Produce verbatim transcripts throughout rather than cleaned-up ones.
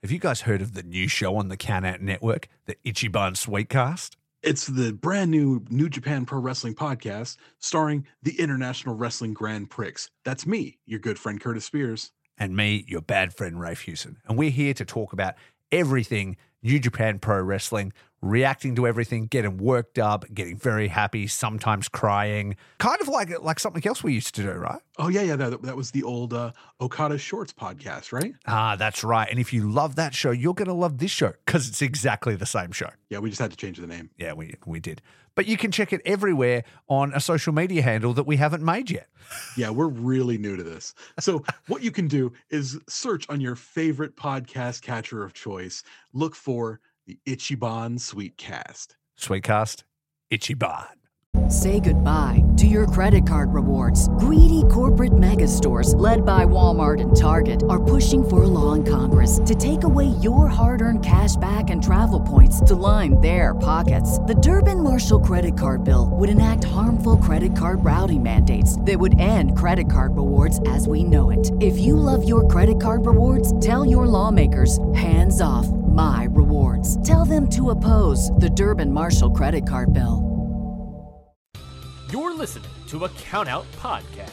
Have you guys heard of the new show on the Count Network, the Ichiban Sweetcast? It's the brand new New Japan Pro Wrestling podcast starring the International Wrestling Grand Prix. That's me, your good friend Curtis Spears. And me, your bad friend Rafe Hewson. And we're here to talk about everything New Japan Pro Wrestling, reacting to everything, getting worked up, getting very happy, sometimes crying. Kind of like like something else we used to do, right? Oh, yeah, yeah. That, that was the old uh, Okada Shorts podcast, right? Ah, that's right. And if you love that show, you're going to love this show because it's exactly the same show. Yeah, we just had to change the name. Yeah, we we did. But you can check it everywhere on a social media handle that we haven't made yet. Yeah, we're really new to this. So what you can do is search on your favorite podcast catcher of choice. Look for the Ichiban Sweetcast. Sweetcast, Ichiban. Say goodbye to your credit card rewards. Greedy corporate mega stores, led by Walmart and Target, are pushing for a law in Congress to take away your hard-earned cash back and travel points to line their pockets. The Durbin-Marshall credit card bill would enact harmful credit card routing mandates that would end credit card rewards as we know it. If you love your credit card rewards, tell your lawmakers, hands off my rewards. Tell them to oppose the Durbin-Marshall credit card bill. You're listening to a Countout Podcast.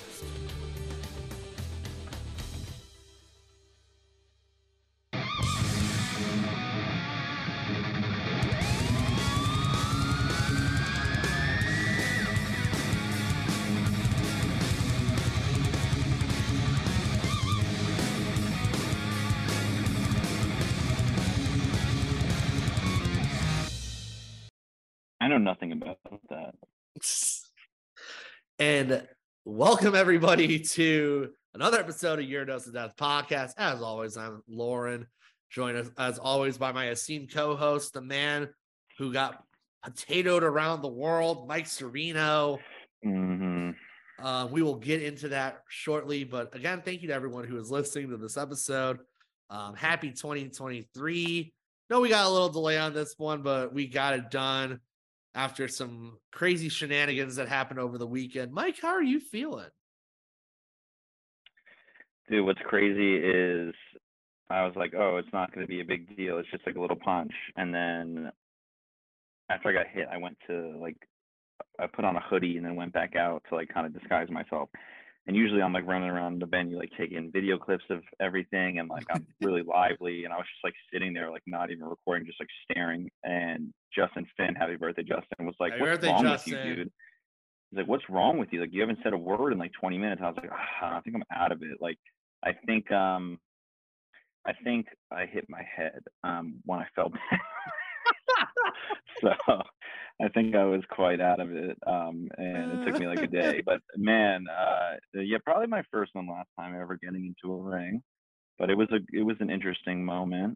I know nothing about that. And welcome everybody to another episode of Your Dose of Death podcast. As always, I'm Lauren, joined as, as always by my esteemed co-host, the man who got potatoed around the world, Mike Serino. Mm-hmm. Uh, we will get into that shortly, but again, thank you to everyone who is listening to this episode. Um, happy twenty twenty-three. No, we got a little delay on this one, but we got it done after some crazy shenanigans that happened over the weekend. Mike, how are you feeling? Dude, what's crazy is I was like, oh, it's not going to be a big deal. It's just like a little punch. And then after I got hit, I went to like, I put on a hoodie and then went back out to like kind of disguise myself. And usually I'm like running around the venue, like taking video clips of everything. And like, I'm really lively. And I was just like sitting there, like not even recording, just like staring. And Justin Finn, happy birthday, Justin, was like, Happy what's birthday, wrong Justin. with you, dude? He's like, what's wrong with you? Like, you haven't said a word in like twenty minutes. I was like, ah, I think I'm out of it. Like, I think, um, I think I hit my head um, when I fell back. So I think I was quite out of it. Um, and it took me like a day, but man, uh, yeah, probably my first and last time ever getting into a ring, but it was a, it was an interesting moment.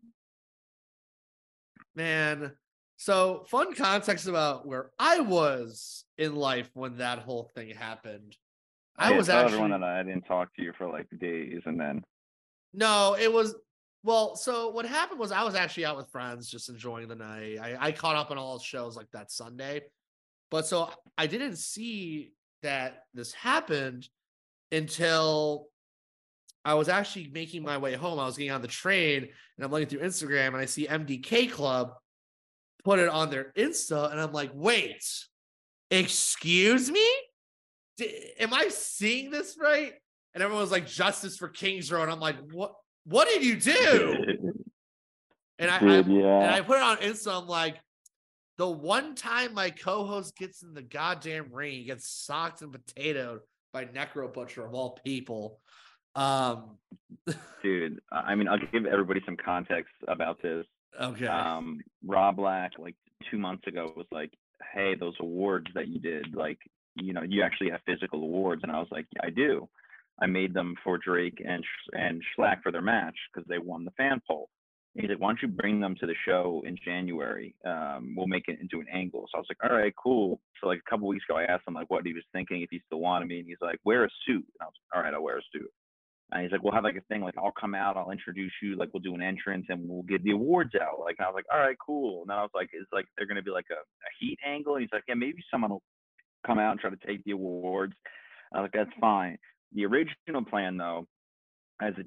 Man, so fun context about where I was in life when that whole thing happened. I yeah, was tell actually everyone that I didn't talk to you for like days, and then no, it was well. So what happened was I was actually out with friends, just enjoying the night. I, I caught up on all the shows like that Sunday, but so I didn't see that this happened until I was actually making my way home. I was getting on the train and I'm looking through Instagram and I see M D K Club put it on their Insta, and I'm like, wait, excuse me? D- am I seeing this right? And everyone's like, justice for Kings Row. And I'm like, what, what did you do? And I, Dude, I yeah. and I put it on Insta. I'm like, the one time my co-host gets in the goddamn ring, he gets socked and potatoed by Necro Butcher of all people. Um, Dude, I mean, I'll give everybody some context about this. okay. Um, Rob Black, like two months ago, was like, hey, those awards that you did, like, you know, you actually have physical awards. And I was like, yeah, I do. I made them for Drake and and Schlack for their match because they won the fan poll. And he's like, why don't you bring them to the show in January? Um, we'll make it into an angle. So I was like, all right, cool. So like a couple weeks ago, I asked him like what he was thinking, if he still wanted me. And he's like, wear a suit. And I was like, all right, I'll wear a suit. And he's like, we'll have like a thing, like I'll come out, I'll introduce you, like we'll do an entrance and we'll get the awards out. Like, and I was like, all right, cool. And then I was like, is like, they're going to be like a, a heat angle? And he's like, yeah, maybe someone will come out and try to take the awards. I was like, that's fine. The original plan though, as the days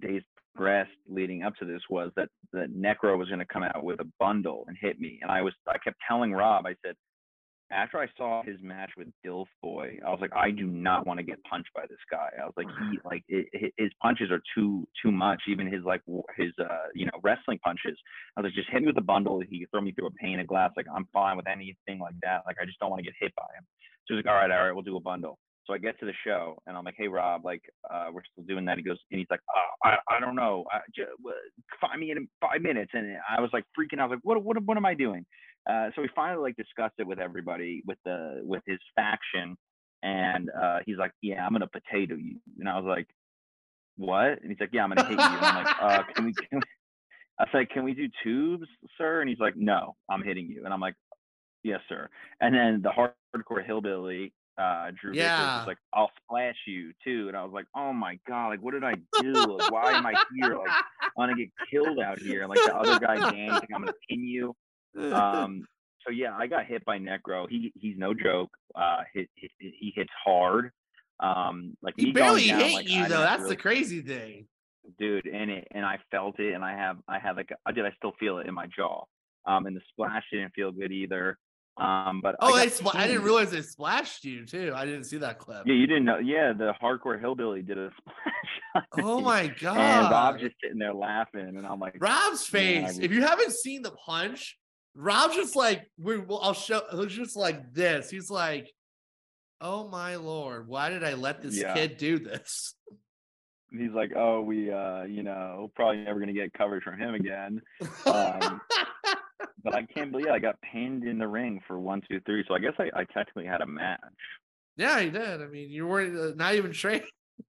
expressed leading up to this was that that Necro was going to come out with a bundle and hit me, and I was I kept telling Rob, I said, after I saw his match with Dilf Boy, I was like, I do not want to get punched by this guy. I was like, he like it, his punches are too too much. Even his like his uh you know wrestling punches. I was like, just hit me with a bundle. He could throw me through a pane of glass. Like I'm fine with anything like that. Like I just don't want to get hit by him. So he's like, all right, all right, we'll do a bundle. So I get to the show and I'm like, hey Rob, like uh, we're still doing that. He goes and he's like, oh, I I don't know, I, just, find me in five minutes. And I was like freaking out. I was like, what what what am I doing? Uh, so we finally like discussed it with everybody, with the with his faction, and uh, he's like, "Yeah, I'm gonna potato you," and I was like, "What?" And he's like, "Yeah, I'm gonna hit you." And I'm like, uh, "Can we?" Can we? I was like, "Can we do tubes, sir?" And he's like, "No, I'm hitting you." And I'm like, "Yes, sir." And then the hardcore hillbilly, uh, Drew Yeah. Vickers was like, "I'll splash you too," and I was like, "Oh my god, like what did I do? Like, why am I here? Like I'm gonna get killed out here." And like the other guy, Dan, he's like, "I'm gonna pin you." Um, so yeah, I got hit by Necro. He he's no joke. Uh, he, he, he hits hard. Um, like He me barely going down, hit like, you I though. didn't That's really, the crazy thing. dude. And it and I felt it, and I have I have like I did I still feel it in my jaw. Um, and the splash didn't feel good either. Um, but Oh, I, they spl- I didn't realize they splashed you too. I didn't see that clip. Yeah, you didn't know. Yeah, the hardcore hillbilly did a splash. Oh my god! And Rob's just sitting there laughing, and I'm like, Rob's face. Man, If you haven't seen the punch, Rob's just like, we. Well, I'll show. He's just like this. He's like, oh my lord, why did I let this Yeah. kid do this? He's like, oh, we, uh, you know, probably never gonna get coverage from him again. Um, but I can't believe I got pinned in the ring for one, two, three. So I guess I, I technically had a match. Yeah, he did. I mean, you weren't uh, not even trained.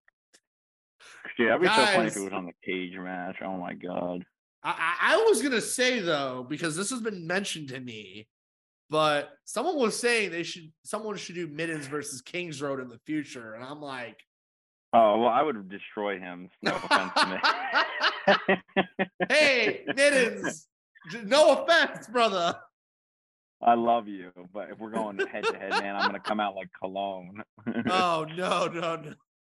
Dude, that'd be so funny if Guys. it was on the cage match. Oh my god. I, I I was gonna say though, because this has been mentioned to me, but someone was saying they should someone should do Middens versus Kings Road in the future, and I'm like, Oh well, I would destroy him. No offense to me. hey, Middens, j- no offense, brother. I love you, but if we're going head to head, man, I'm gonna come out like Cologne. Oh no, no, no.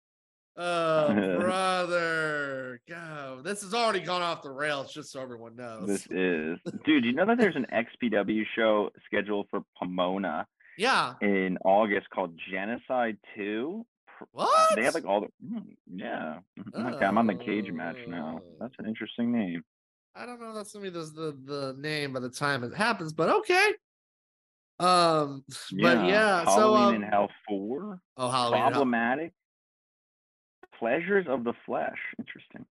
Oh, brother. God, this has already gone off the rails, just so everyone knows. This is, dude. You know that there's an X P W show scheduled for Pomona Yeah. in August called Genocide Two. What? They have like all the, mm, yeah. Okay, I'm on the cage match now. That's an interesting name. I don't know if that's gonna be the, the the name by the time it happens, but okay. Um, but yeah, so Halloween um, in Hell Four. oh, Halloween in Hell- Problematic. Pleasures of the Flesh. Interesting.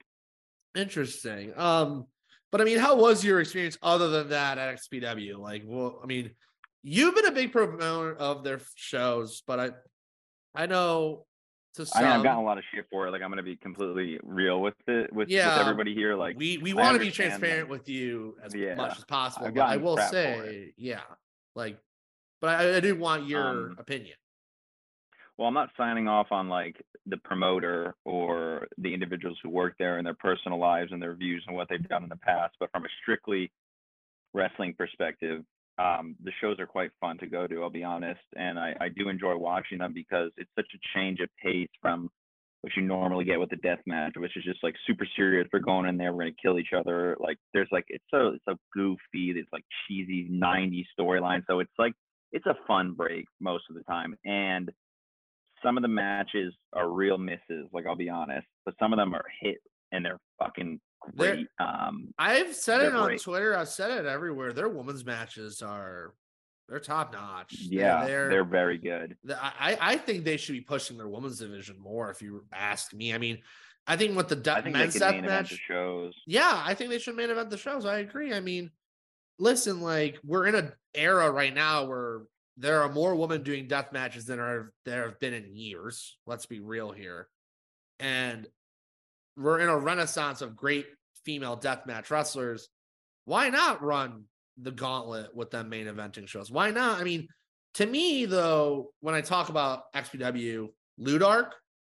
Interesting. Um, but I mean, how was your experience other than that at X P W? Like, well, I mean, you've been a big proponent of their shows, but I, I know to some, I mean, I've gotten a lot of shit for it. Like, I'm gonna be completely real with it with, Yeah. with everybody here. Like, we we I want to be understand transparent that. with you as Yeah. much as possible. I've But I gotten will crap for say, yeah, like, but I, I do want your Um, opinion. Well, I'm not signing off on like the promoter or the individuals who work there and their personal lives and their views and what they've done in the past, but from a strictly wrestling perspective, um, the shows are quite fun to go to, I'll be honest. And I, I do enjoy watching them because it's such a change of pace from what you normally get with the death match, which is just like super serious. We're going in there, we're gonna kill each other. Like there's like it's so it's so goofy, it's like cheesy nineties storyline. So it's like it's a fun break most of the time. And some of the matches are real misses, like I'll be honest, but some of them are hit and they're fucking They're- great. Um, I've said it they're on great. Twitter. I've said it everywhere. Their women's matches are they're top notch. yeah, they're, they're very good. the- I I think they should be pushing their women's division more. If you ask me, I mean, I think with the I du- think they men's can death main event the match, shows. yeah, I think they should main event the shows. I agree. I mean, listen, like we're in an era right now where there are more women doing death matches than are there have been in years. Let's be real here, and we're in a renaissance of great female deathmatch wrestlers. Why not run the gauntlet with them main eventing shows? Why not? I mean, to me, though, when I talk about X P W, Ludark,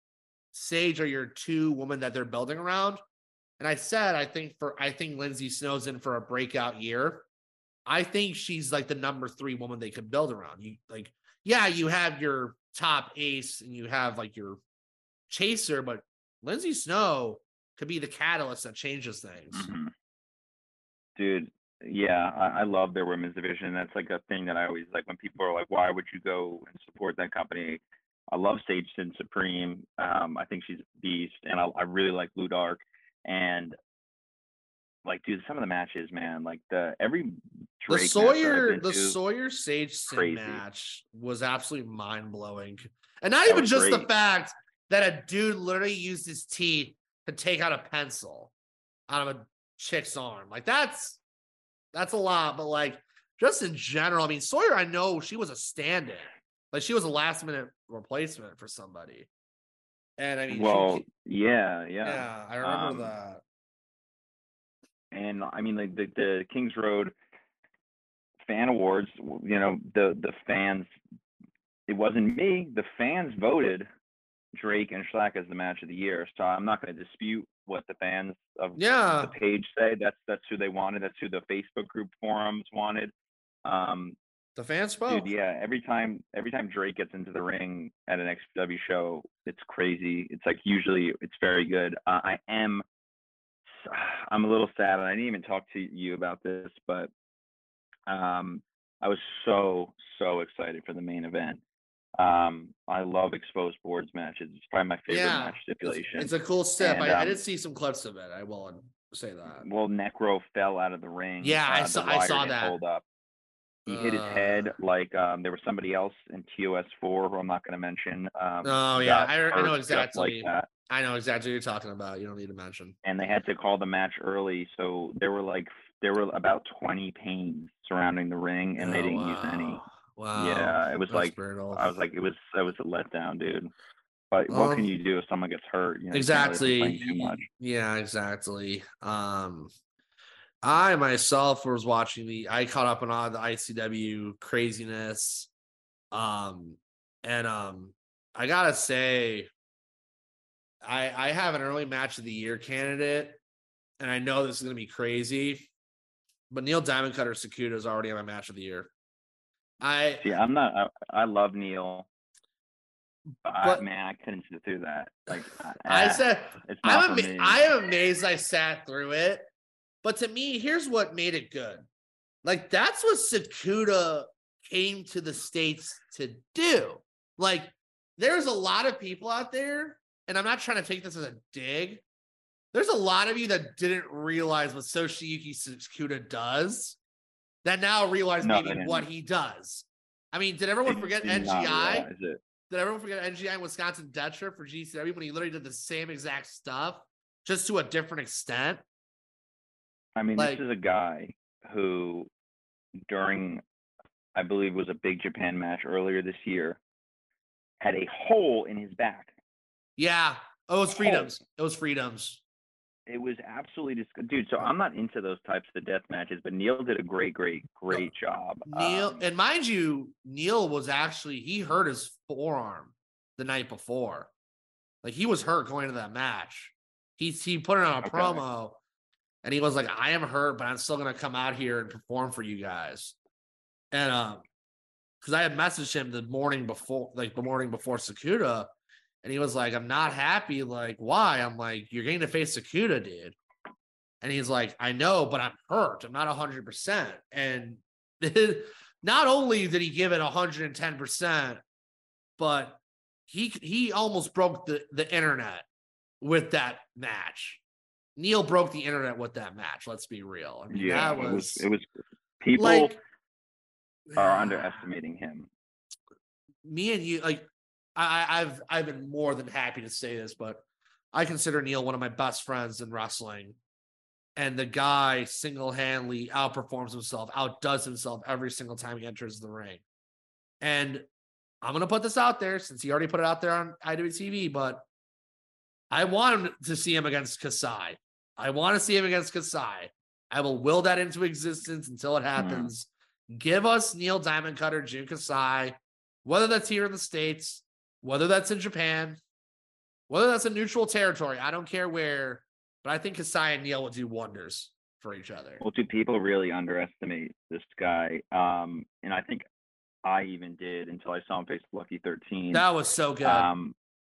Sage are your two women that they're building around. And I said, I think for I think Lindsay Snow's in for a breakout year. I think she's like the number three woman they could build around. You like, yeah, you have your top ace and you have like your chaser, but Lindsay Snow could be the catalyst that changes things. Mm-hmm. Dude, yeah, I, I love their women's division. That's like a thing that I always like when people are like, why would you go and support that company? I love Sage Sin Supreme. Um, I think she's a beast, and I, I really like Blue Dark. And like, dude, some of the matches, man, like the every the Drake Sawyer, the to, Sawyer Sage Sin crazy. match was absolutely mind blowing, and not That even was just the great. fact that a dude literally used his teeth to take out a pencil out of a chick's arm. Like that's that's a lot, but like just in general, I mean, Sawyer, I know she was a stand-in, like she was a last minute replacement for somebody, and I mean, well, she, yeah, yeah, yeah, I remember um, that. And I mean, like the, the Kings Road fan awards, you know, the the fans, it wasn't me. The fans voted Drake and Shlak as the match of the year. So I'm not going to dispute what the fans of Yeah, the page say. That's that's who they wanted. That's who the Facebook group forums wanted. Um, the fans spoke. dude, yeah. Every time every time Drake gets into the ring at an X W show, it's crazy. It's like usually it's very good. Uh, I am. I'm a little sad, and I didn't even talk to you about this, but um, I was so, so excited for the main event. Um, I love exposed boards matches. It's probably my favorite Yeah, match stipulation. It's, it's a cool step. And, I, I um, did see some clips of it. I will say that. Well, Necro fell out of the ring. Yeah, I uh, the saw- I wire saw didn't that. Hold up. He hit his Uh, head like um, there was somebody else in T O S four who I'm not going to mention. Um, Oh who yeah, got I, I know hurt just exactly. like that. I know exactly what you're talking about. You don't need to mention. And they had to call the match early, so there were like there were about twenty panes surrounding the ring, and they Oh, didn't use any. wow. Wow. Yeah, it was That's like brutal. I was like it was that was a letdown, dude. But what can Um, you do if someone gets hurt? You know, you can't really complain exactly. too much. Yeah, exactly. Um, I myself was watching the. I caught up on all the I C W craziness. Um, and um, I gotta say, I I have an early match of the year candidate, and I know this is gonna be crazy, but Neil Diamond Cutter Sakuda is already on my match of the year. I See, I'm not. I, I love Neil, but, I, But- man, I couldn't sit through that. Like I ah, said it's not I'm for ama- me. I am amazed I sat through it. But to me, here's what made it good. Like that's what Sakuda came to the States to do. Like there's a lot of people out there, and I'm not trying to take this as a dig. There's a lot of you that didn't realize what Yoshiyuki Sakuda does that now realize No, maybe they what didn't. he does. I mean, did everyone They forget did N G not I? realize it. Did everyone forget N G I and Wisconsin Detra for G C W when he literally did the same exact stuff, just to a different extent? I mean, Like- this is a guy who, during, I believe, was a Big Japan match earlier this year, had a hole in his back. Yeah. Oh, it was freedoms. It was freedoms. It was absolutely disgusting, dude. So I'm not into those types of death matches, but Neil did a great, great, great job. Neil, Um, and mind you, Neil was actually, he hurt his forearm the night before. Like he was hurt going to that match. He, he put it on a Okay. promo and he was like, I am hurt, but I'm still going to come out here and perform for you guys. And, um, because I had messaged him the morning before, like the morning before Sakuda, and he was like, I'm not happy. Like, why? I'm like, you're getting to face Sakuda, dude. And he's like, I know, but I'm hurt. I'm not one hundred percent. And not only did he give it one hundred ten percent, but he he almost broke the, the internet with that match. Neil broke the internet with that match. Let's be real. I mean, yeah, that it was, was, it was, people like are underestimating him. me and you, like I, I've I've been more than happy to say this, but I consider Neil one of my best friends in wrestling. And the guy single-handedly outperforms himself, outdoes himself every single time he enters the ring. And I'm gonna put this out there since he already put it out there on I W T V, but I want him to see him against Kasai. I want to see him against Kasai. I will will that into existence until it happens. Mm. Give us Neil Diamond Cutter, Jun Kasai, whether that's here in the States, whether that's in Japan, whether that's in neutral territory. I don't care where, but I think Kasai and Neil will do wonders for each other. Well, do people really underestimate this guy? Um, and I think I even did until I saw him face Lucky thirteen. That was so good. Um,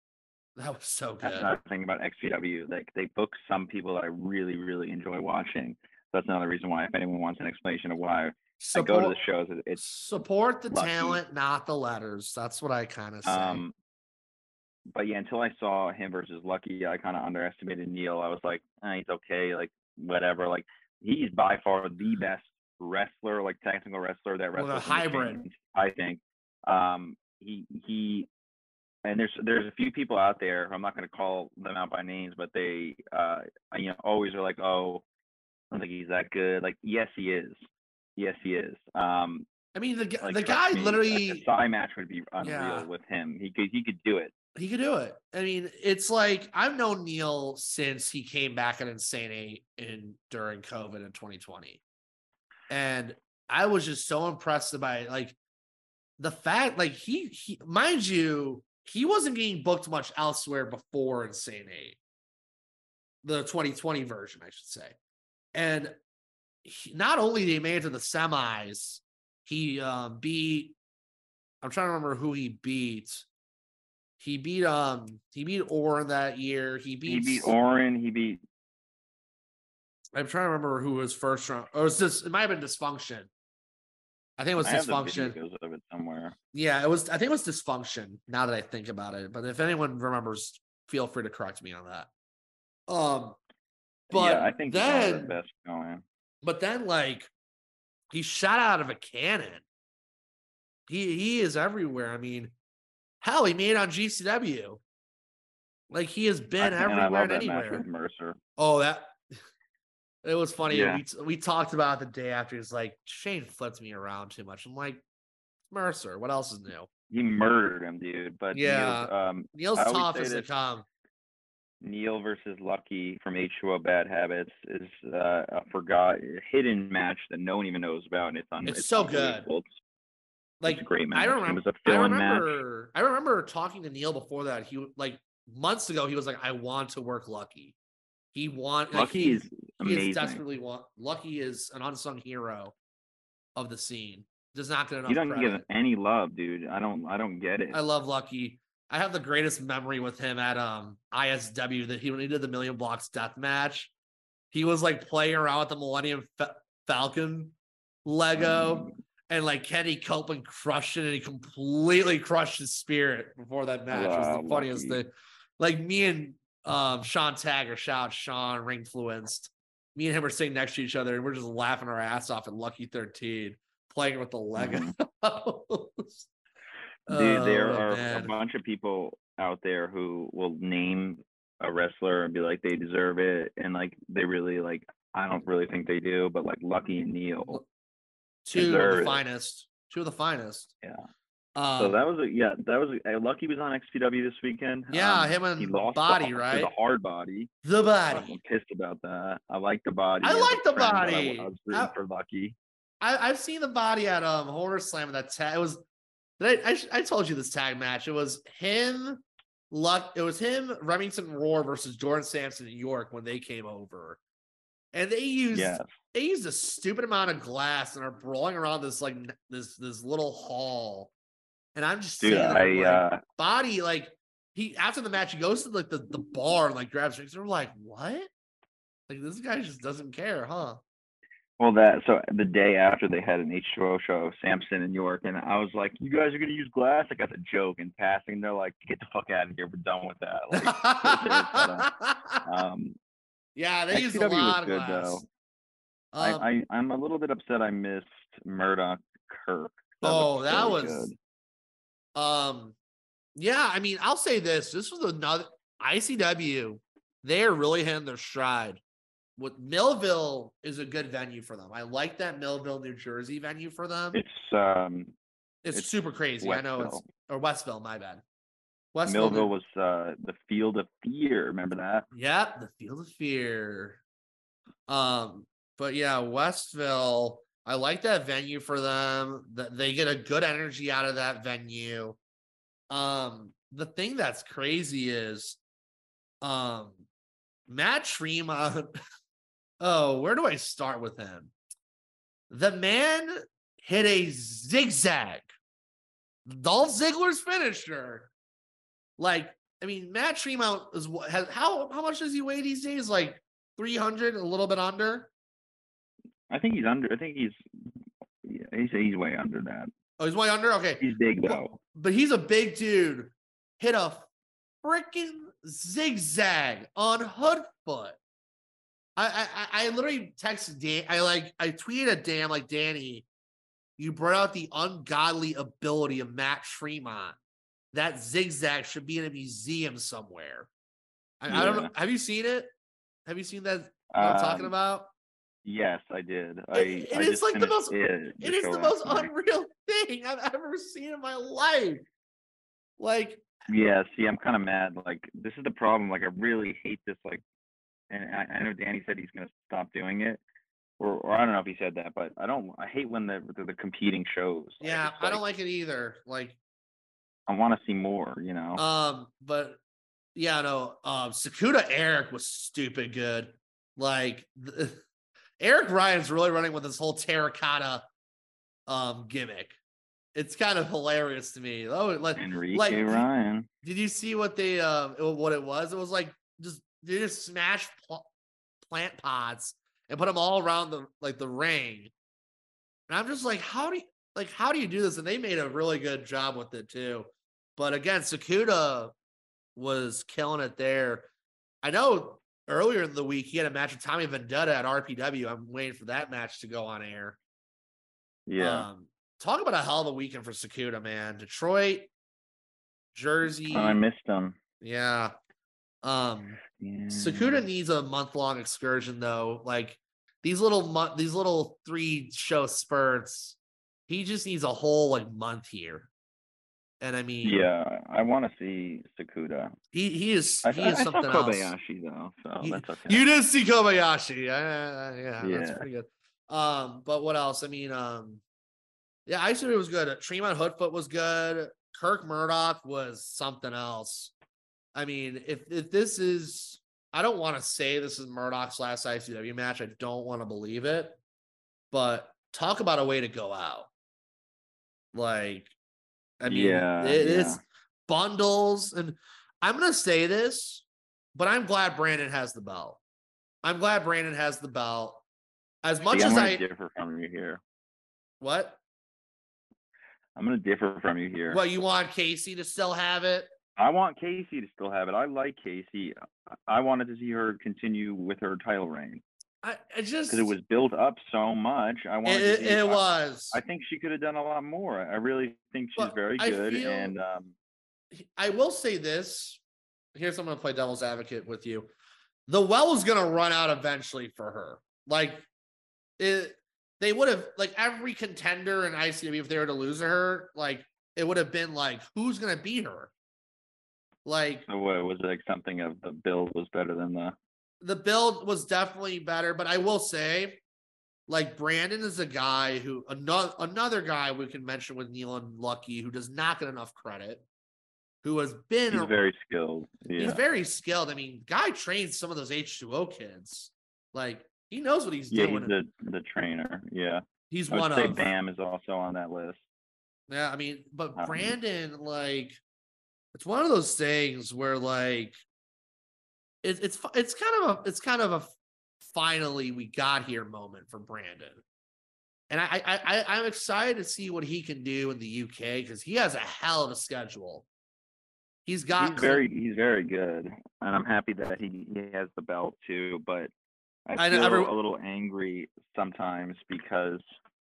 That was so That's good. another thing about X P W. Like they book some people that I really, really enjoy watching. That's another reason why, if anyone wants an explanation of why I go to the shows, it- it's support the Lucky. talent, not the letters. That's what I kind of say. um. But yeah, until I saw him versus Lucky, I kind of underestimated Neil. I was like, eh, he's okay, like whatever. Like he's by far the best wrestler, like technical wrestler that Well, wrestles. the hybrid. in the chains, I think. Um. He he. And there's there's a few people out there. I'm not going to call them out by names, but they, uh, you know, always are like, oh, I don't think he's that good. Like, yes, he is. Yes, he is. Um, I mean, the, like, the trust guy me, literally, a side match would be unreal Yeah. with him. He could he could do it. he could do it. I mean, it's like, I've known Neil since he came back at Insane Eight in during COVID in twenty twenty. And I was just so impressed by like the fact, like he, he mind you, he wasn't getting booked much elsewhere before Insane Eight, the twenty twenty version, I should say. And he, not only did he made it to the semis, he um, beat, I'm trying to remember who he beat. He beat um he beat Orin that year. He beat He beat Orin. He beat. I'm trying to remember who was first round. Or it was this it might have been Dysfunction. I think it was I have the Dysfunction. videos of it somewhere. Yeah, it was I think it was Dysfunction, now that I think about it. But if anyone remembers, feel free to correct me on that. Um but yeah, I think he's one of then the best going. but then like he shot out of a cannon. He he is everywhere. I mean, hell, he made it on G C W. Like he has been I, and I everywhere love and that match anywhere. with Mercer. Oh, that it was funny. Yeah. We we talked about it the day after. He's like, Shane flips me around too much. I'm like, Mercer, what else is new? He murdered him, dude. But Yeah. Neil's, um, Neil's I always tough say as they this. come. Neil versus Lucky from H two O Bad Habits is uh, a forgot hidden match that no one even knows about, and it's on. It's so unbelievable. It's, Like it's a great match. I remember, It was a I fill-in match. remember, I remember talking to Neil before that. He like months ago. He was like, I want to work Lucky. He want like, Lucky he, is he amazing. is desperately want. Lucky is an unsung hero of the scene. Does not get enough He doesn't credit. get any love, dude. I don't. I don't get it. I love Lucky. I have the greatest memory with him at um I S W that he when he did the Million Blocks death match. He was like playing around with the Millennium Fa- Falcon Lego, Mm. and like Kenny Copeland crushed it, and he completely crushed his spirit before that match. It was Wow, the funniest Lucky. thing. Like me and um Sean Tagger, shout out Sean, Ringfluenced. Me and him are sitting next to each other, and we're just laughing our ass off at Lucky thirteen, playing with the Legos. Dude, there Oh, are man. a bunch of people out there who will name a wrestler and be like they deserve it, and like they really like. I don't really think they do, but like Lucky and Neil. Two of deserve the it. finest. Two of the finest. Yeah. Um, So that was a yeah, that was a, Lucky was on X P W this weekend. Yeah, Um, him and he lost Body, the, to right? the hard body. the I'm body. pissed about that. I like the body. I as a like the friend, but I, Body. I was rooting I- for Lucky. I, I've seen the body at um Horror Slam. That tag. It was. Did I, I I told you this tag match. It was him. Luck. It was him. Remington Roar versus Jordan Sampson in York when they came over, and they used Yeah. they used a stupid amount of glass and are brawling around this like n- this this little hall. And I'm just Dude, seeing I like, uh Body like he after the match he goes to like the, the bar and like grabs drinks. They're like, what? Like this guy just doesn't care, huh? well that so the day after they had an H two O show, Samson in York, and I was like, you guys are gonna use glass? Like as a joke in passing. They're like, get the fuck out of here. We're done with that. Like, um, yeah, they use a X P W was lot of good, glass. though. Um, I, I I'm a little bit upset I missed Murdoch Kirk. oh, looked that really was good. um yeah, I mean, I'll say this. This was another I C W. They're really hitting their stride. With Millville is a good venue for them. I like that Millville, New Jersey venue for them. It's um It's, it's super crazy. I know it's Westville. or Westville, my bad. Westville, Millville New- was uh the Field of Fear. Remember that? Yep, the Field of Fear. Um, but yeah, Westville. I like that venue for them. That they get a good energy out of that venue. Um, the thing that's crazy is, um, Matt Tremont. Oh, where do I start with him? The man hit a zigzag. Dolph Ziggler's finisher. Like I mean, Matt Tremont is what has how how much does he weigh these days? Like three hundred, a little bit under. I think he's under. I think he's yeah, he's he's way under that. Oh, he's way under. Okay, He's big though. but, but he's a big dude. Hit a freaking zigzag on hood foot. I I I literally texted Dan. I like I tweeted at Dan like, Danny, you brought out the ungodly ability of Matt Tremont. That zigzag should be in a museum somewhere. I, I don't Yeah. know. Have you seen it? Have you seen that? What I'm talking Um, about? Yes, I did. I, It- it I is just like the finished most- It, It is show the last most night. unreal thing I've ever seen in my life. Like, Yeah, see, I'm kind of mad. Like, this is the problem. Like, I really hate this. Like, and I, I know Danny said he's gonna stop doing it, or, or I don't know if he said that, but I don't. I hate when the the, the competing shows. Like, yeah, it's I don't like it either. Like, I want to see more. You know. um, but yeah, no, um, Sakuda Eric was stupid good. Like, the, Eric Ryan's really running with this whole terracotta um gimmick. It's kind of hilarious to me. Oh, like, Enrique like, Ryan. did you see what they uh what it was? It was like just they just smash pl- plant pots and put them all around the like the ring. And I'm just like, how do you like how do you do this? And they made a really good job with it too. But again, Sakuda was killing it there. I know earlier in the week he had a match with Tommy Vendetta at R P W. I'm waiting for that match to go on air. Yeah. Um, talk about a hell of a weekend for Sakuda, man. Detroit, Jersey. Oh, I missed him. Yeah. Um, Yeah. Sakuda needs a month long excursion though. Like these little month, these little three show spurts. He just needs a whole like month here. And I mean, Yeah, I want to see Sakuda. he he is I, he I, is I saw something else. Kobayashi though, so You, that's okay. you did see Kobayashi. Uh, yeah, that's Yeah. pretty good. Um, but what else? I mean, um, yeah, I said it was good. Tremont Hoodfoot was good. Kirk Murdoch was something else. I mean, if if this is, I don't want to say this is Murdoch's last I C W match. I don't want to believe it, but talk about a way to go out. Like, I mean, Yeah, it, yeah. it's bundles, and I'm gonna say this, but I'm glad Brandon has the belt. I'm glad Brandon has the belt. As much See, I'm as gonna I differ from you here. what I'm gonna differ from you here. what you want Casey to still have it. I want Casey to still have it. I like Casey. I wanted to see her continue with her title reign I, I just because it was built up so much. I wanted it, to see, it I- was. I think she could have done a lot more. I really think she's But very I good. feel- And um, I will say this. Here's I'm going to play devil's advocate with you. The well is going to run out eventually for her. Like it, they would have like every contender in I C W if they were to lose to her, like it would have been like who's going to beat her. Like so what was it like something of the build was better than the the build was definitely better, but I will say, like Brandon is a guy who another another guy we can mention with Neil and Lucky who does not get enough credit, who has been he's a- very skilled. Yeah. he's very skilled. I mean, guy trains some of those H two O kids. Like he knows what he's yeah, doing. he's the the trainer. Yeah. He's I would one say of Bam is also on that list. yeah. I mean, but Um, Brandon, like, it's one of those things where like it, it's fi- it's kind of a it's kind of a finally we got here moment for Brandon. And I, I, I I'm excited to see what he can do in the U K because he has a hell of a schedule. He's got He's very he's very good, and I'm happy that he, he has the belt too. But I I feel know every- a little angry sometimes because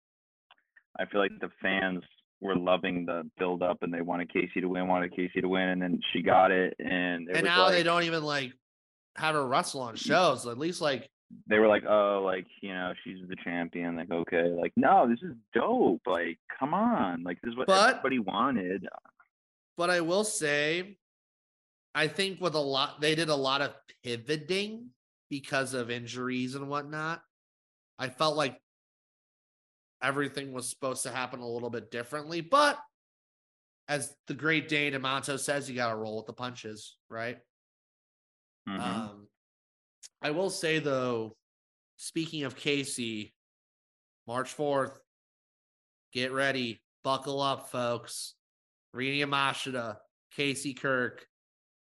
I feel like the fans were loving the build up and they wanted Casey to win, wanted Casey to win, and then she got it, and it and was now like, they don't even like have her wrestle on shows. At least like they were like, oh, like, you know, she's the champion. Like, okay, like, no, this is dope. Like, come on, like, this is what But- everybody wanted. but I will say, I think with a lot, they did a lot of pivoting because of injuries and whatnot. I felt like everything was supposed to happen a little bit differently, but as the great Dane DeMonto says, you got to roll with the punches, right? Mhm. Um, I will say though, speaking of Casey, March fourth, get ready, buckle up, folks. Rina Yamashita, Casey Kirk,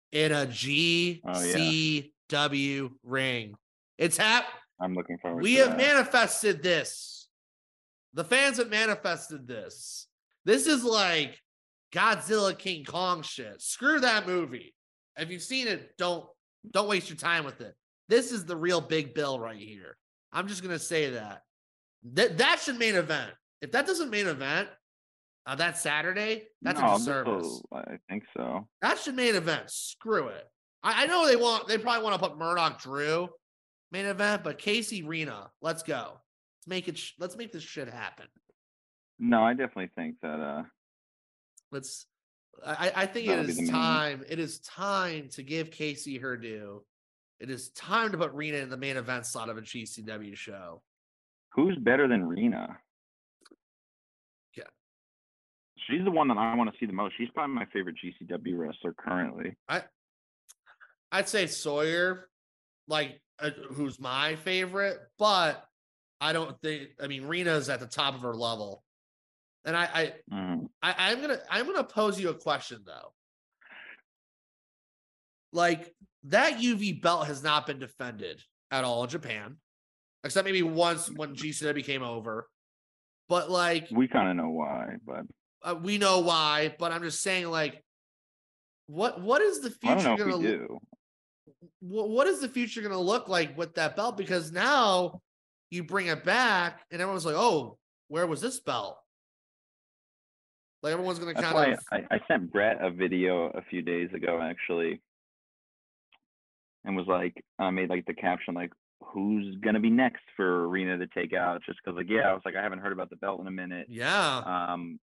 in a G Oh, yeah. C W ring. It's hap. I'm looking forward We to have that. manifested this. The fans have manifested this. This is like Godzilla King Kong shit. Screw that movie. If you've seen it, don't don't waste your time with it. This is the real big bill right here. I'm just gonna say that. That that should main event. If that doesn't main event uh, that Saturday, that's no, a disservice. this will- I think so. That should main event. Screw it. I, I know they want. They probably want to put Murdoch Drew main event, but Casey Rena, let's go. Let's make it. Sh- let's make this shit happen. No, I definitely think that. Uh, Let's. I, I think it That'll be is the main. time. It is time to give Casey her due. It is time to put Rena in the main event slot of a G C W show. who's better than Rena? Yeah. She's the one that I want to see the most. She's probably my favorite G C W wrestler currently. I. I'd say Sawyer, like uh, who's my favorite, but I don't think. I mean, Rena's at the top of her level, and I. I Mm. I, I'm gonna I'm gonna pose you a question though. Like that U V belt has not been defended at all in Japan, except maybe once when G C W came over. But like We kind of know why, but uh, we know why. But I'm just saying, like, what what is the I don't future know if gonna we do. what, what is the future gonna look like with that belt? Because now you bring it back, and everyone's like, "Oh, where was this belt?" Like everyone's gonna That's kind why of I, I sent Brett a video a few days ago actually, and was like, I made like the caption like, "Who's gonna be next for Arena to take out?" Just because, like, yeah, I was like, I haven't heard about the belt in a minute. yeah. Um,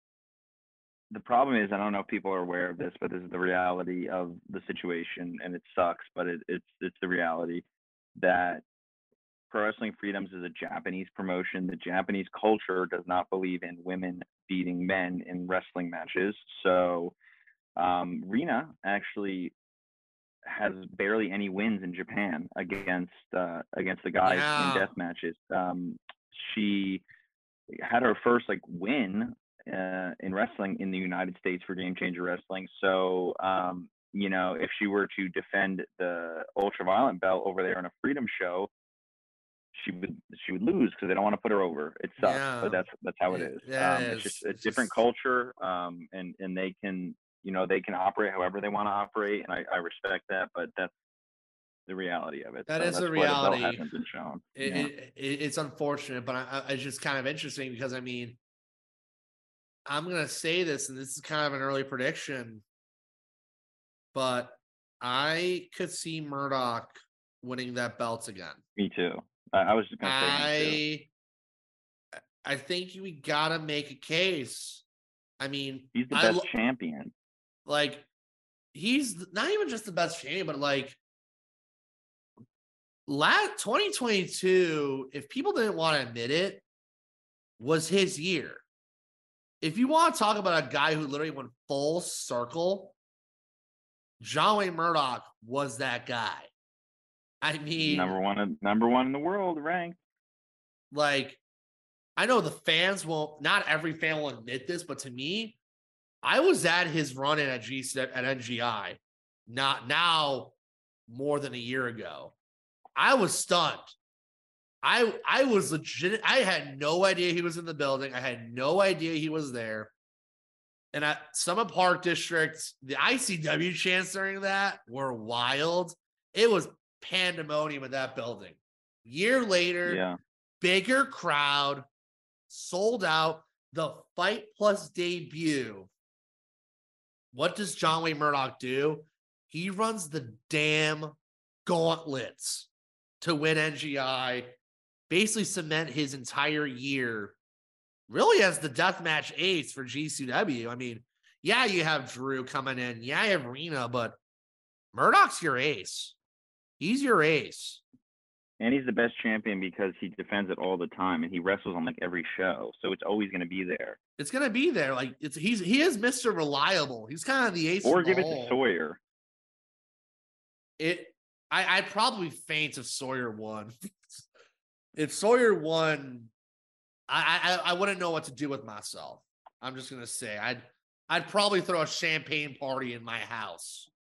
the problem is, I don't know if people are aware of this, but this is the reality of the situation, and it sucks, but it, it's it's the reality that Pro Wrestling Freedoms is a Japanese promotion. The Japanese culture does not believe in women beating men in wrestling matches. So um, Rena actually has barely any wins in Japan against uh, against the guys Yeah. in death matches. Um, she had her first like win uh, in wrestling in the United States for Game Changer Wrestling. So um, you know, if she were to defend the Ultraviolent belt over there in a Freedom show, she would she would lose because they don't want to put her over. It sucks, Yeah. but that's that's how it It- is. yeah, um, it it's is. just a It's different just- culture, um, and and they can you know they can operate however they want to operate, and I, I respect that, but that's the reality of it. That so is that's the why the belt reality. hasn't been shown. It, Yeah. it, it, it's unfortunate, but I, I, it's just kind of interesting because I mean, I'm gonna say this, and this is kind of an early prediction, but I could see Murdoch winning that belt again. Me too. I, I was just gonna say him too. I I think we gotta make a case. I mean, He's the I best lo- champion. like he's not even just the best champion, but like last twenty twenty-two, if people didn't want to admit it, was his year. If you want to talk about a guy who literally went full circle, John Wayne Murdoch was that guy. I mean, Number one, in- number one in the world ranked. like, I know the fans won't, not every fan will admit this, but to me, I was at his run in at G at N G I, not now more than a year ago. I was stunned. I I was legit. I had no idea he was in the building. I had no idea he was there. And at Summit Park District, the I C W chants during that were wild. It was pandemonium in that building. Year later, Yeah. bigger crowd, sold out. The Fight Plus debut. What does John Wayne Murdoch do? He runs the damn gauntlets to win N G I, basically cement his entire year really as the deathmatch ace for G C W. I mean, yeah, you have Drew coming in. Yeah, you have Rena, but Murdoch's your ace. He's your ace. And he's the best champion because he defends it all the time, and he wrestles on like every show, so it's always going to be there. It's gonna be there. Like it's he's he is Mister Reliable. He's kind of the ace. Or of the give it to hole. Sawyer. It I I'd probably faint if Sawyer won. If Sawyer won, I, I I wouldn't know what to do with myself. I'm just gonna say I'd I'd probably throw a champagne party in my house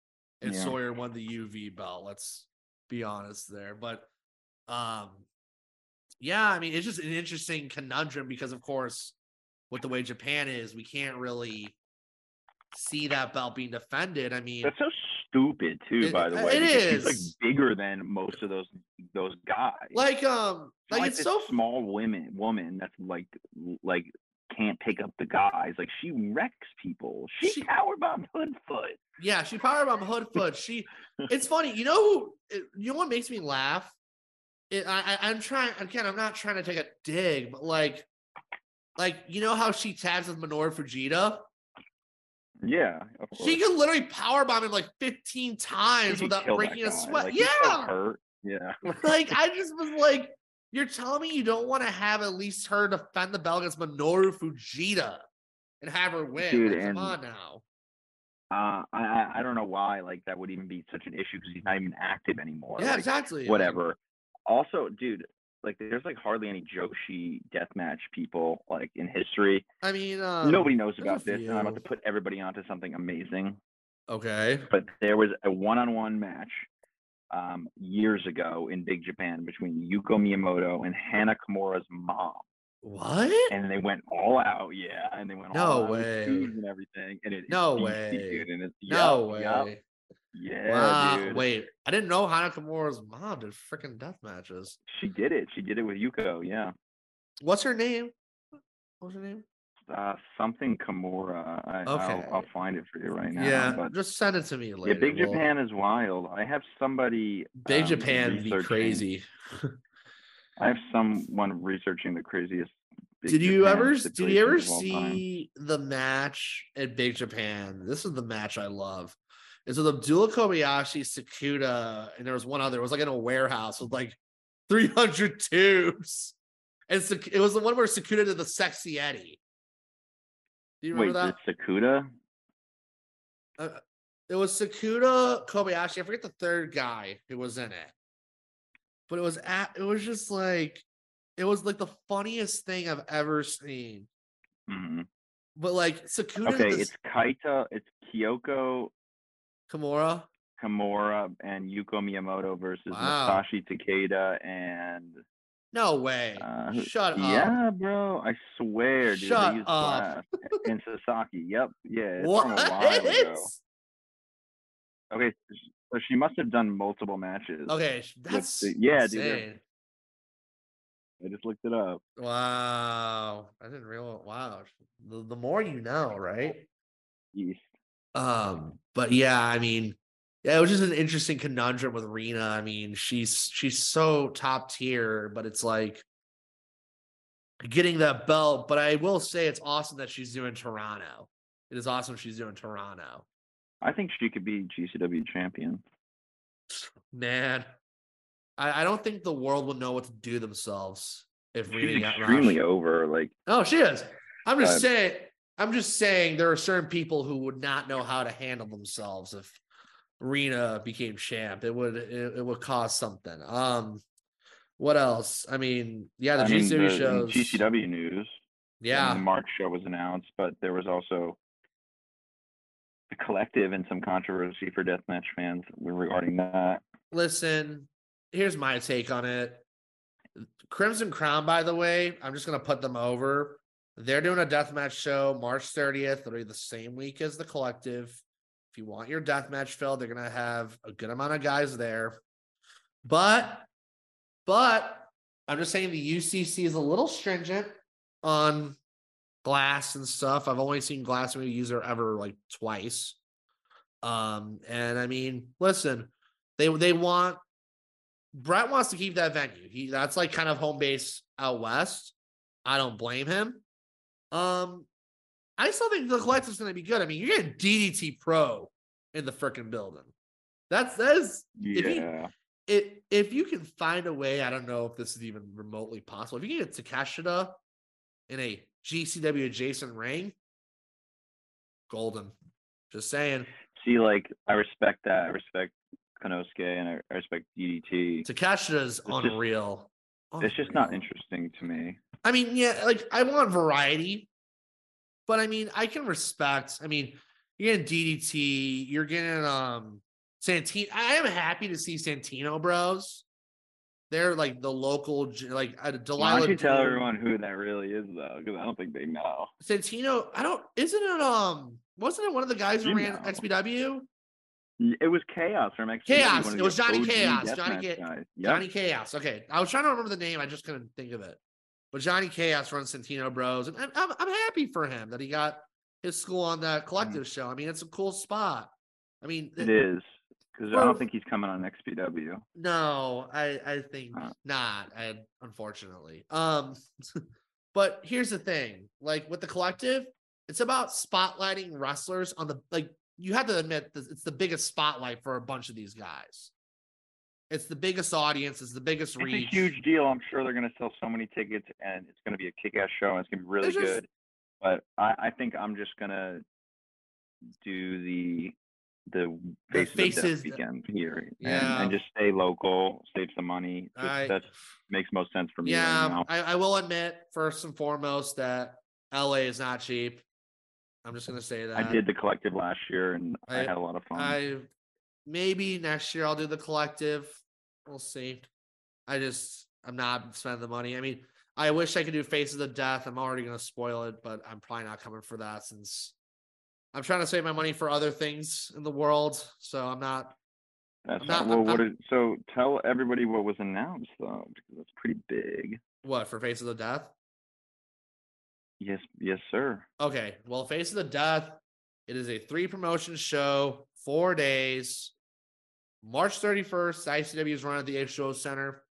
and Yeah. Sawyer won the U V belt. Let's be honest there. But um, yeah, I mean, it's just an interesting conundrum because, of course, with the way Japan is, we can't really see that belt being defended. I mean, That's so stupid too, It- by the way. it because She's like is. bigger than most of those those guys. like um, It's not like it's this so small women woman that's like like can't pick up the guys. Like she wrecks people. She, She- powerbombed Hoodfoot. Yeah, she powerbomb Hoodfoot. She, it's funny. You know who? it- You know what makes me laugh? It, I, I, I'm trying again. I'm not trying to take a dig, but like, like you know how she tags with Minoru Fujita? Yeah, of course. She can literally powerbomb him like fifteen times She without killed that breaking a guy. sweat. Like, he's so yeah, hurt. Yeah. like I just was like, you're telling me you don't want to have at least her defend the belt against Minoru Fujita and have her win? Dude, Like, and- come on now. Uh, I I- I don't know why like that would even be such an issue because he's not even active anymore. Yeah, Like, exactly. whatever. Also, dude, like there's like hardly any Joshi deathmatch people like in history. I mean, um, Nobody knows there's about a this, and I'm about few. to put everybody onto something amazing. Okay. But there was a one-on-one match um, years ago in Big Japan between Yuko Miyamoto and Hana Kimura's mom, What? and they went all out. Yeah, and they went No all out way. with food and everything. And it, No it's way. beastie, dude, and it's, No yup, way. yup. Yeah, Wow. dude. Wait, I didn't know Hana Kimura's mom did freaking death matches. She did it. She did it with Yuko. Yeah. What's her name? What's her name? Uh, something Kimura. I, Okay. I'll, I'll find it for you right now. yeah, But just send it to me yeah, later. Big We'll- Japan is wild. I have somebody. Big um, Japan be researching- crazy. I have someone researching the craziest. Big Did you Japan ever? Did you ever situations of all time. see the match at Big Japan? This is the match I love. It's with Abdullah Kobayashi, Sakuda, and there was one other. It was like in a warehouse with like three hundred tubes. And Sak- it was the one where Sakuda did the sexy Eddie. Do you Wait, remember the Sakuda? that? Uh, it was Sakuda, Kobayashi. I forget the third guy who was in it. But it was at, it was just like it was like the funniest thing I've ever seen. Mhm. But like Sakuda did Okay, this, it's Kaita, it's Kyoko Kimura. Kimura and Yuko Miyamoto versus Wow. Masashi Takeda and No way. uh, who- Shut up. yeah, bro. I swear, dude. Shut they used up. glass. And Sasaki. Yep. Yeah. It's What? from a while ago. Okay, so she must have done multiple matches. Okay, sh- that's the- yeah, dude, they're- insane. I just looked it up. Wow, I didn't realize. Wow, the, the more you know, right? East. Um, but yeah, I mean, yeah, it was just an interesting conundrum with Rena. I mean, she's she's so top tier, but it's like getting that belt. But I will say it's awesome that she's doing Toronto. It is awesome she's doing Toronto. I think she could be G C W champion. Man, I, I don't think the world will know what to do themselves if Rena She's got extremely rushed. over. Like, Oh, she is. I'm just Uh, saying. I'm just saying there are certain people who would not know how to handle themselves if Rena became champ. It would it, it would cause something. Um, what else? I mean, yeah, the I mean, G C W the- in shows. G C W news. I Yeah, mean, the March show was announced, but there was also the collective and some controversy for deathmatch fans regarding that. listen. Here's my take on it. Crimson Crown, by the way, I'm just gonna put them over. They're doing a deathmatch show March thirtieth. It'll be the same week as the collective. If you want your deathmatch filled, they're gonna have a good amount of guys there. But, but I'm just saying the U C C is a little stringent on glass and stuff. I've only seen glass maybe use it ever like twice. Um, and I mean, listen, they they want Brett wants to keep that venue. He that's like kind of home base out west. I don't blame him. Um, I still think the collective's going to be good. I mean, you're getting D D T Pro in the freaking building. That's that is If he- Yeah. it. If you can find a way, I don't know if this is even remotely possible. If you can get Takeshita in a G C W adjacent ring, golden. Just saying. See, like, I respect that. I respect Konosuke and I, I respect D D T. Takeshita's just- unreal. It's just not Unreal. interesting to me. I mean, yeah, like I want variety, but I mean, I can respect. I mean, you're getting D D T, you're getting um Santino. I am happy to see Santino Bros. They're like the local, like uh, Delilah. Why don't you tell Doom. everyone who that really is, though? Because I don't think they know. Santino, I don't. Isn't it? Um, wasn't it one of the guys who You ran know. X P W? It was Chaos from X P W. Chaos. one of It was the Johnny O G Chaos. deathmatch Johnny Cha- guys. Yep. Johnny Chaos. Okay, I was trying to remember the name. I just couldn't think of it. But Johnny Chaos runs Santino Bros, and I'm I'm, I'm happy for him that he got his school on that collective show. I mean, it's a cool spot. I mean, It is. Because I Well- don't think he's coming on X P W. No, I I think Uh. not. I, unfortunately. Um, but here's the thing: like with the collective, it's about spotlighting wrestlers on the like. You have to admit that it's the biggest spotlight for a bunch of these guys. It's the biggest audience. It's the biggest It's reach. a huge deal. I'm sure they're going to sell so many tickets, and it's going to be a kick-ass show, and it's going to be really It's just- good. But I, I think I'm just going to do the the The faces, of faces- Death weekend here, and, Yeah. and just stay local, save some money. Just, I- that makes most sense for me right Yeah, now. I, I will admit first and foremost that L A is not cheap. I'm just gonna say that. I did the collective last year, and I, I- had a lot of fun. I maybe next year I'll do the collective. We'll see. I just I'm not spending the money. I mean, I wish I could do Faces of Death. I'm already gonna spoil it, but I'm probably not coming for that since I'm trying to save my money for other things in the world. So I'm not. That's I'm not, not- well. I'm- What is, so tell everybody what was announced though, because it's pretty big. What for Faces of Death? Yes, yes, sir. Okay, well, Face of the Death, it is a three promotion show, four days. March thirty-first, I C W is run at the H two O Center.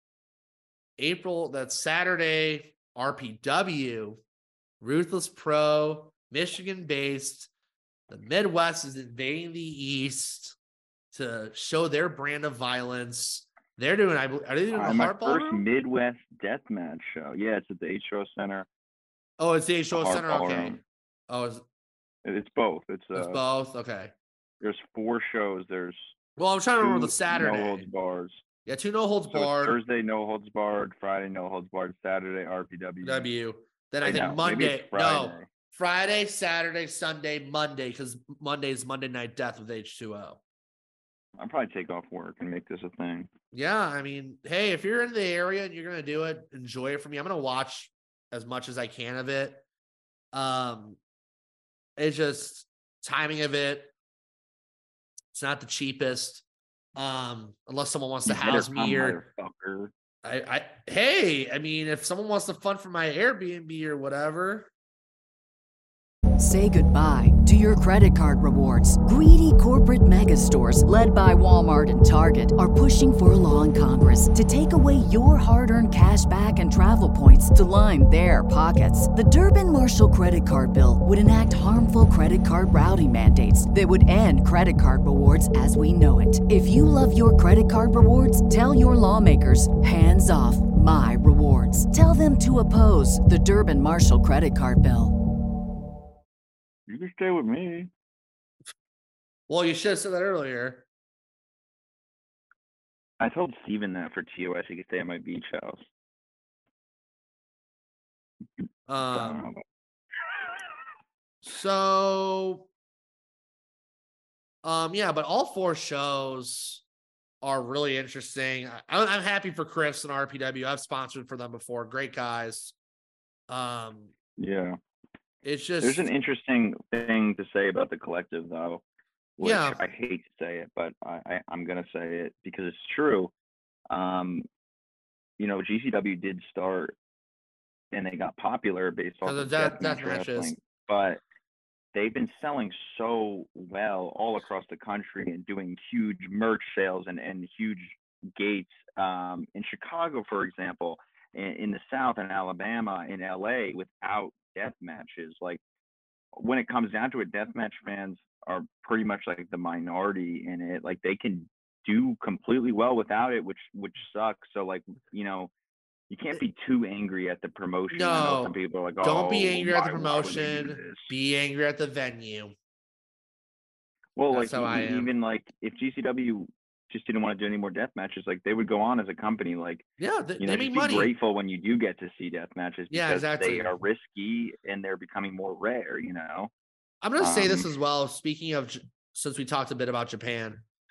April, that's Saturday, R P W, Ruthless Pro, Michigan based. The Midwest is invading the East to show their brand of violence. They're doing, I bel- are they doing Uh, a my Heart first Ballroom? Midwest Deathmatch show. Yeah, it's at the H O Center. Oh, it's the H two O Heart Center. Okay. Ballroom. Oh, it's, It's both. It's uh, it's both. Okay. there's four shows. There's Well, I'm trying to remember two the Saturday. no holds bars. Yeah, two no holds So it's barred. Thursday no holds barred, Friday no holds barred, Saturday R P W. W. Then I Wait, think no, maybe Monday. it's No, Friday. Friday, Saturday, Sunday, Monday, because Monday's Monday Night Death with H two O. I'll probably take off work and make this a thing. Yeah, I mean, hey, if you're in the area and you're gonna do it, enjoy it for me. I'm gonna watch as much as I can of it. Um, it's just timing of it. It's not the cheapest. Um, unless someone wants to You better house me come, here. motherfucker. I, I, hey, I mean, if someone wants to fund for my Airbnb or whatever. Say goodbye to your credit card rewards. Greedy corporate mega stores, led by Walmart and Target, are pushing for a law in Congress to take away your hard-earned cash back and travel points to line their pockets. The Durbin-Marshall credit card bill would enact harmful credit card routing mandates that would end credit card rewards as we know it. If you love your credit card rewards, tell your lawmakers, hands off my rewards. Tell them to oppose the Durbin-Marshall credit card bill. You can stay with me. Well, you should have said that earlier. I told Steven that for T O S he could stay at my beach house. I don't know Um, about- so, um, yeah, but all four shows are really interesting. I, I'm happy for Chris and R P W. I've sponsored for them before. Great guys. Um, yeah. it's just There's an interesting thing to say about the collective, though. Which Yeah. I hate to say it, but I, I, I'm going to say it because it's true. Um, you know, G C W did start and they got popular based off Because of of death- deathmatch death matches. wrestling, but they've been selling so well all across the country and doing huge merch sales and, and huge gates. Um, in Chicago, for example, in, in the South, in Alabama, in L A, without death matches. Like, when it comes down to it, deathmatch fans are pretty much like the minority in it. Like, they can do completely well without it, which which sucks. So, like, you know, you can't be too angry at the promotion. I know No, some people are like, oh, don't be angry at the why- why would they do promotion. this? Be angry at the venue. Well, That's like how I e- am. even like if G C W just didn't want to do any more death matches, like they would go on as a company. Like, Yeah, they, you know, they just make be money. grateful when you do get to see death matches Yeah, because exactly. they are risky and they're becoming more rare. You know. I'm going to say this Um, as well. Speaking of, J- since we talked a bit about Japan,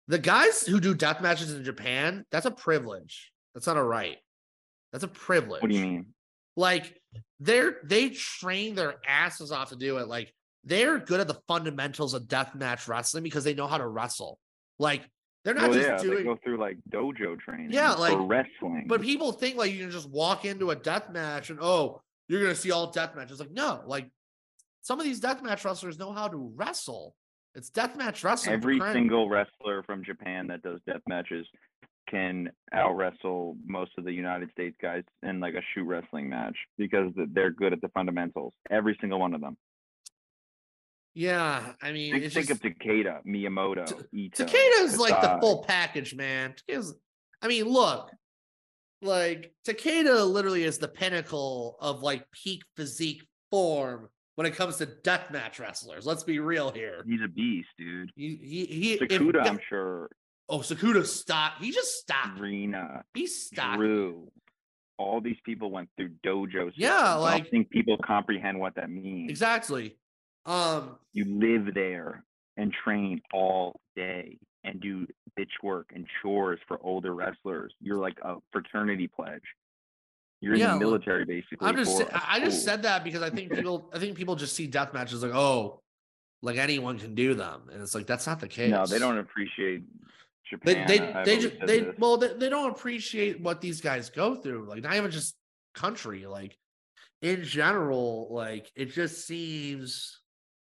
The guys who do death matches in Japan, that's a privilege. That's not a right. That's a privilege. What do you mean? Like they're they train their asses off to do it. Like they're good at the fundamentals of deathmatch wrestling because they know how to wrestle. Like they're not Oh just yeah, doing they go through like dojo training. Yeah, like- for wrestling. But people think like you can just walk into a death match and oh, you're gonna see all death matches. Like, no, like some of these deathmatch wrestlers know how to wrestle. It's deathmatch wrestling. for every crying- single wrestler from Japan that does death matches can out wrestle most of the United States guys in like a shoot wrestling match because they're good at the fundamentals. Every single one of them. Yeah, I mean, Think, it's think just, of Takeda, Miyamoto, Ito. Takeda's like the Kasai. full package, man. Takeda's, I mean, look, like Takeda literally is the pinnacle of like peak physique form when it comes to deathmatch wrestlers. Let's be real here. He's a beast, dude. He, he, he if- Sakuda, I'm sure. Oh, Sakuda stopped. He just stopped. Rina, He stopped. Drew. All these people went through dojos. Yeah, I don't like- think people comprehend what that means. Exactly. Um, You live there and train all day and do bitch work and chores for older wrestlers. You're like a fraternity pledge. You're Yeah, in the military basically. I'm just for sa- a I just school. said that because I think people I think people just see death matches like, oh, like anyone can do them. And it's like that's not the case. No, they don't appreciate They Japan. they I've they always just said they this. well they, they don't appreciate what these guys go through. Like not even just country, like in general, like it just seems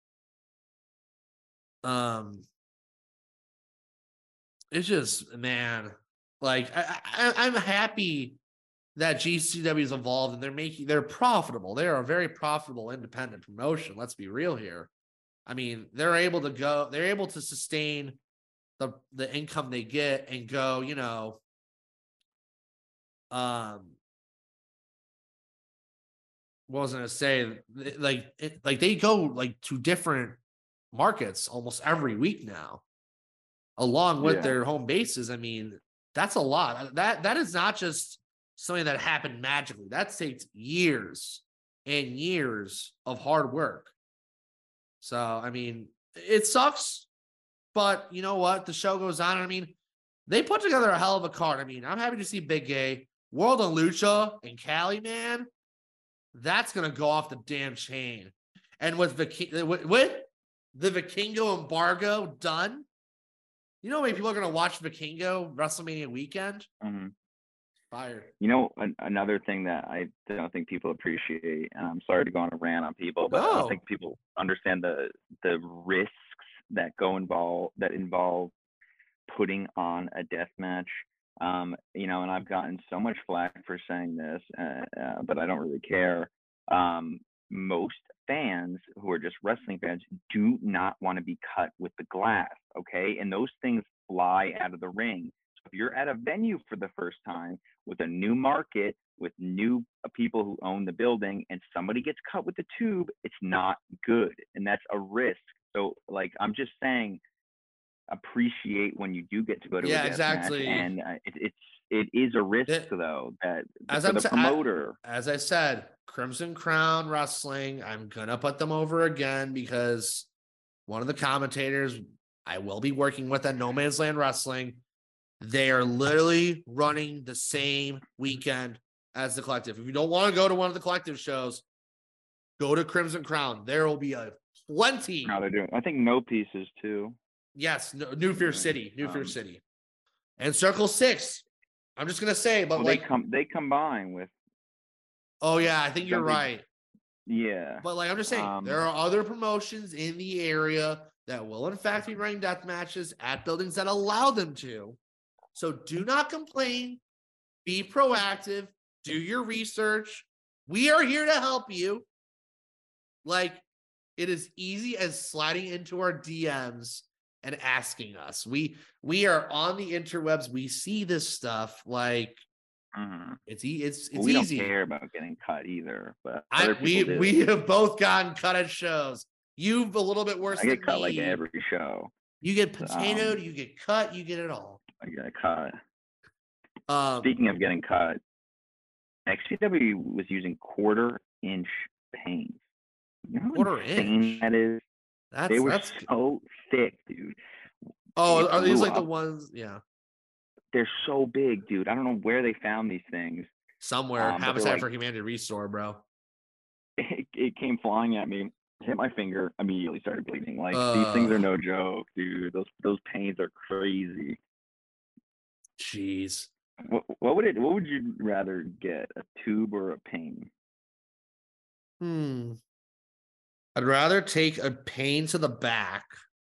um it's just man, like I, I I'm happy that G C W is involved and they're making they're profitable. They are a very profitable independent promotion. Let's be real here. I mean, they're able to go, they're able to sustain the the income they get and go, you know, um what was I gonna say? Like it, like they go like to different markets almost every week now, along with Yeah. their home bases. I mean, that's a lot. That that is not just something that happened magically. That takes years and years of hard work. So I mean, it sucks, but you know what? The show goes on. I mean, they put together a hell of a card. I mean, I'm happy to see Big Gay, World of Lucha, and Cali, man. That's gonna go off the damn chain. And with the with, with the Vikingo embargo done, you know how many people are gonna watch Vikingo WrestleMania weekend? Mhm. Fire. You know, an, another thing that I don't think people appreciate, and I'm sorry to go on a rant on people, but I No. don't think people understand the the risks that go involve that involve putting on a death match. Um, you know, and I've gotten so much flack for saying this, uh, uh, but I don't really care. Um, most fans who are just wrestling fans do not want to be cut with the glass, okay? And those things fly out of the ring. So if you're at a venue for the first time with a new market, with new uh, people who own the building, and somebody gets cut with the tube, it's not good, and that's a risk. So, like, I'm just saying, appreciate when you do get to go to Yeah, a death exactly. match, and uh, it, it's it is a risk That- though that As for I'm the sa- I- promoter. As I said, Crimson Crown Wrestling, I'm gonna put them over again because one of the commentators I will be working with at No Man's Land Wrestling, they are literally running the same weekend as the collective. If you don't want to go to one of the collective shows, go to Crimson Crown. There will be a plenty. How they're doing? I think No Pieces too. Yes, no, New Fear City, New Fear Um, City, and Circle Six. I'm just gonna say, but Well, like, they come they combine with oh yeah, I think you're don't they- right. yeah. But like I'm just saying, Um, there are other promotions in the area that will in fact be running death matches at buildings that allow them to. So do not complain. Be proactive. Do your research. We are here to help you. Like it is easy as sliding into our D Ms and asking us. We we are on the interwebs. We see this stuff. Like mhm. it's e- it's it's Well, we easy. don't care about getting cut either, but I, other we people do. we have both gotten cut at shows. You've a little bit worse I get than cut me. like every show. You get potatoed, um, you get cut, you get it all. I get cut. Um, Speaking of getting cut, X C W was using quarter inch panes. You know how Quarter insane inch? that is? that's They were that's so thick, dude. Oh, It are these blew like the up. ones? Yeah, They're so big, dude. I don't know where they found these things. somewhere. Um, but they're Habitat like, for Humanity Restore, bro. it, it came flying at me, hit my finger, immediately started bleeding. Like these Uh, things are no joke, dude. Those those pains are crazy. Jeez. What what would it? What would you rather get, a tube or a pain? Hmm. I'd rather take a pain to the back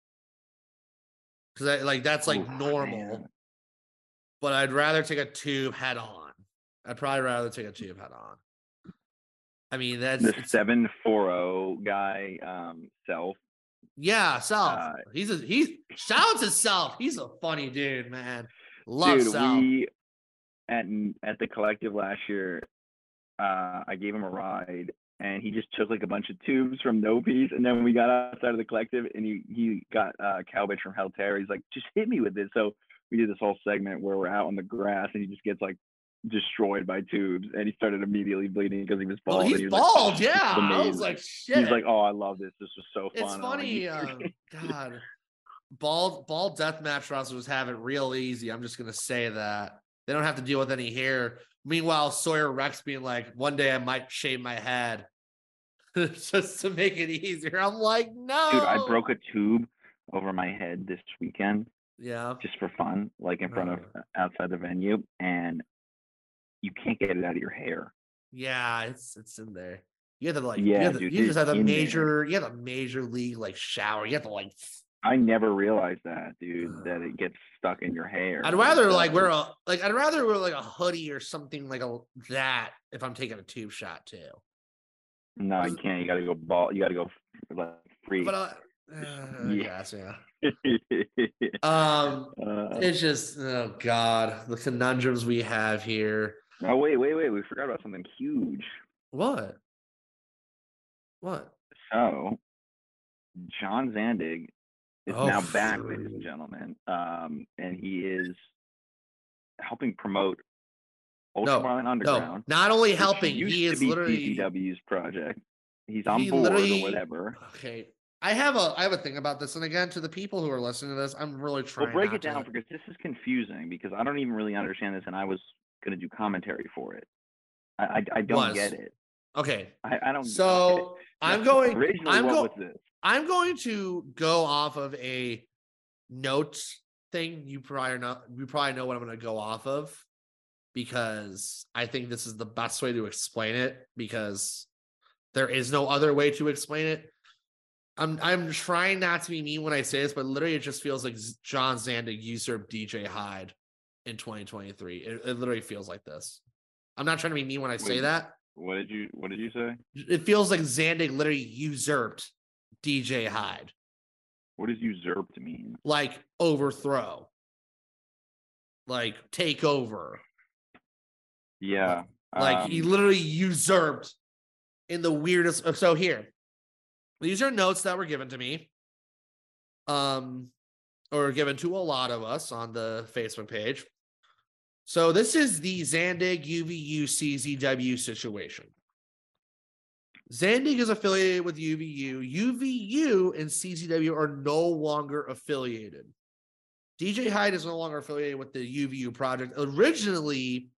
because I like that's like Oof, normal, man. but I'd rather take a tube head on. I'd probably rather take a tube head on. I mean, that's The it's seven forty guy, um, Self. yeah, Self. Uh, He's a he's shout out to Self. He's a funny dude, man. Love dude, Self. we at at the collective last year, uh, I gave him a ride, and he just took like a bunch of tubes from No Peace, and then we got outside of the collective, and he he got uh, Cowbitch from Hell Terror. He's like, just hit me with this. So we did this whole segment where we're out on the grass, and he just gets like destroyed by tubes, and he started immediately bleeding because he was Oh, bald. he's and he was bald. like, oh, yeah, this is I was amazing. like, shit. He's like, oh, I love this. This was so fun. It's And I'm like, funny. Um, God, bald bald deathmatch wrestlers have it real easy. I'm just gonna say that they don't have to deal with any hair. Meanwhile, Sawyer Rex being like, one day I might shave my head just to make it easier. I'm like, no, dude, I broke a tube over my head this weekend Yeah, just for fun, like in front of Uh. outside the venue, and you can't get it out of your hair. yeah, it's it's in there. You have to like, you Yeah, have to, dude, you just it's have a in there. major, you have a major league like shower. You have to like. I never realized that, dude, that it gets stuck in your hair. I'd rather It like does. wear a like I'd rather wear like a hoodie or something like a that if I'm taking a tube shot too. No, you can't. You gotta go ball. You gotta go like free. But uh, uh, Yeah. yes, yeah. Um, uh, it's just oh god, the conundrums we have here. oh wait, wait, wait. We forgot about something huge. What? What? So, John Zandig is Oh, now back, ladies and gentlemen, um, and he is helping promote Ultraviolet No, Underground. no. Not only which helping, used he to is be literally C C W's project. He's on he board literally- or whatever. Okay. I have a I have a thing about this, and again, to the people who are listening to this, I'm really trying. We'll break not it down to, because this is confusing because I don't even really understand this, and I was going to do commentary for it. I I, I don't Was. get it. Okay. I, I don't. So okay. I'm Now, going. Originally, I'm what go- was this? I'm going to go off of a notes thing. You probably know. You probably know what I'm going to go off of because I think this is the best way to explain it because there is no other way to explain it. I'm I'm trying not to be mean when I say this, but literally it just feels like John Zandig usurped D J Hyde in twenty twenty-three. It, it literally feels like this. I'm not trying to be mean when I say Wait. that. What did you What did you say? It feels like Zandig literally usurped D J Hyde, What does usurped mean? like overthrow, like take over. Yeah. Like um, he literally usurped in the weirdest. So here, these are notes that were given to me, um, or given to a lot of us on the Facebook page. So this is the Zandig U V U C Z W situation. Zandig is affiliated with U V U. U V U and C Z W are no longer affiliated. D J Hyde is no longer affiliated with the U V U project. Originally,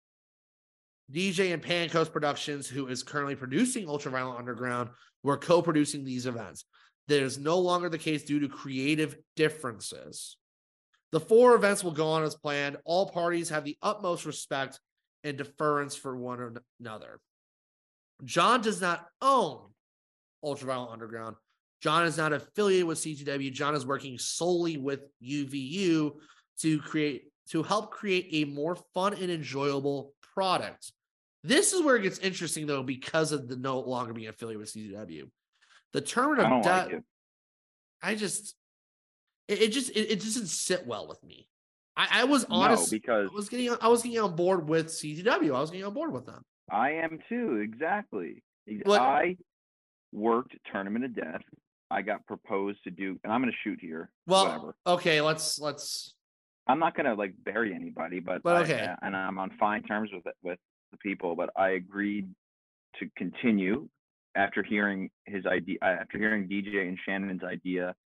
D J and Pancoast Productions, who is currently producing Ultraviolet Underground, were co-producing these events. That is no longer the case due to creative differences. The four events will go on as planned. All parties have the utmost respect and deference for one another. John does not own Ultraviolet Underground. John is not affiliated with C G W. John is working solely with U V U to create to help create a more fun and enjoyable product. This is where it gets interesting, though, because of the no longer being affiliated with C G W. The I tournament don't of like death, it. I just, it, it just, it, it doesn't sit well with me. I, I was No, honest. because I was getting, I was getting on board with C G W. I was getting on board with them. I am too. Exactly. Ex- But- I worked Tournament of Death. I got proposed to do, and I'm going to shoot here. Well, whatever. okay, let's let's. I'm not going to like bury anybody, but, But I- okay. and I'm on fine terms with it, with the people. But I agreed to continue after hearing his idea, after hearing D J and Shannon's idea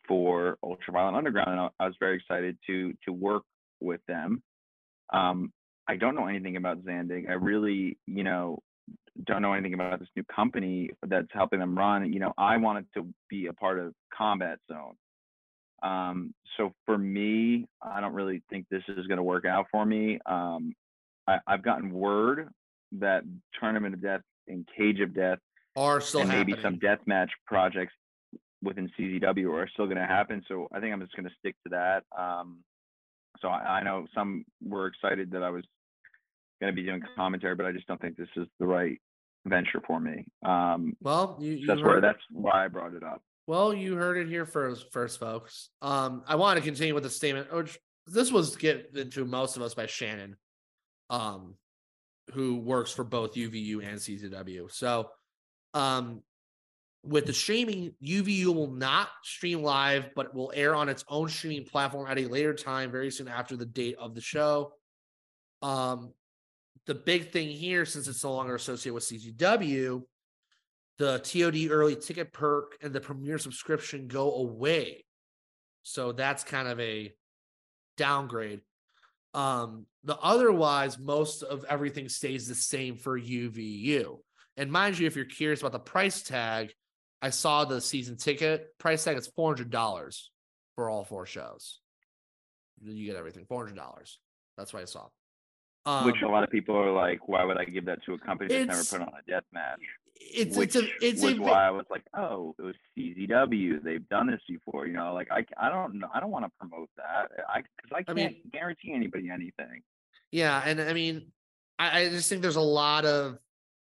for Ultraviolet Underground, and I, I was very excited to to work with them. Um, I don't know anything about Zandig. I really, you know, don't know anything about this new company that's helping them run. You know, I wanted to be a part of Combat Zone. Um, so for me, I don't really think this is going to work out for me. Um, I, I've gotten word that Tournament of Death and Cage of Death Are still and happening. maybe some deathmatch projects within C Z W are still going to happen. So I think I'm just going to stick to that. Um, so I, I know some were excited that I was going to be doing commentary, but I just don't think this is the right venture for me. Um, Well, you, so you that's where heard, that's why I brought it up. well, you heard it here first, first, folks. Um, I want to continue with the statement, which this was given to most of us by Shannon, um, who works for both U V U and C Z W. So, um, with the streaming, U V U will not stream live, but will air on its own streaming platform at a later time, very soon after the date of the show. Um, the big thing here, since it's no longer associated with C Z W, the T O D early ticket perk and the premiere subscription go away. So that's kind of a downgrade. Um, the otherwise, most of everything stays the same for U V U. And mind you, if you're curious about the price tag, I saw the season ticket price tag. It's four hundred dollars for all four shows. You get everything, four hundred dollars. That's what I saw. Um, Which a lot of people are like, why would I give that to a company that's never it's- put on a death match? It's Which it's a it's was a why I was like, oh, it was C Z W. They've done this before, you know. Like I, I don't know, I don't want to promote that. I because I I can't mean- guarantee anybody anything. yeah, and I mean, I, I just think there's a lot of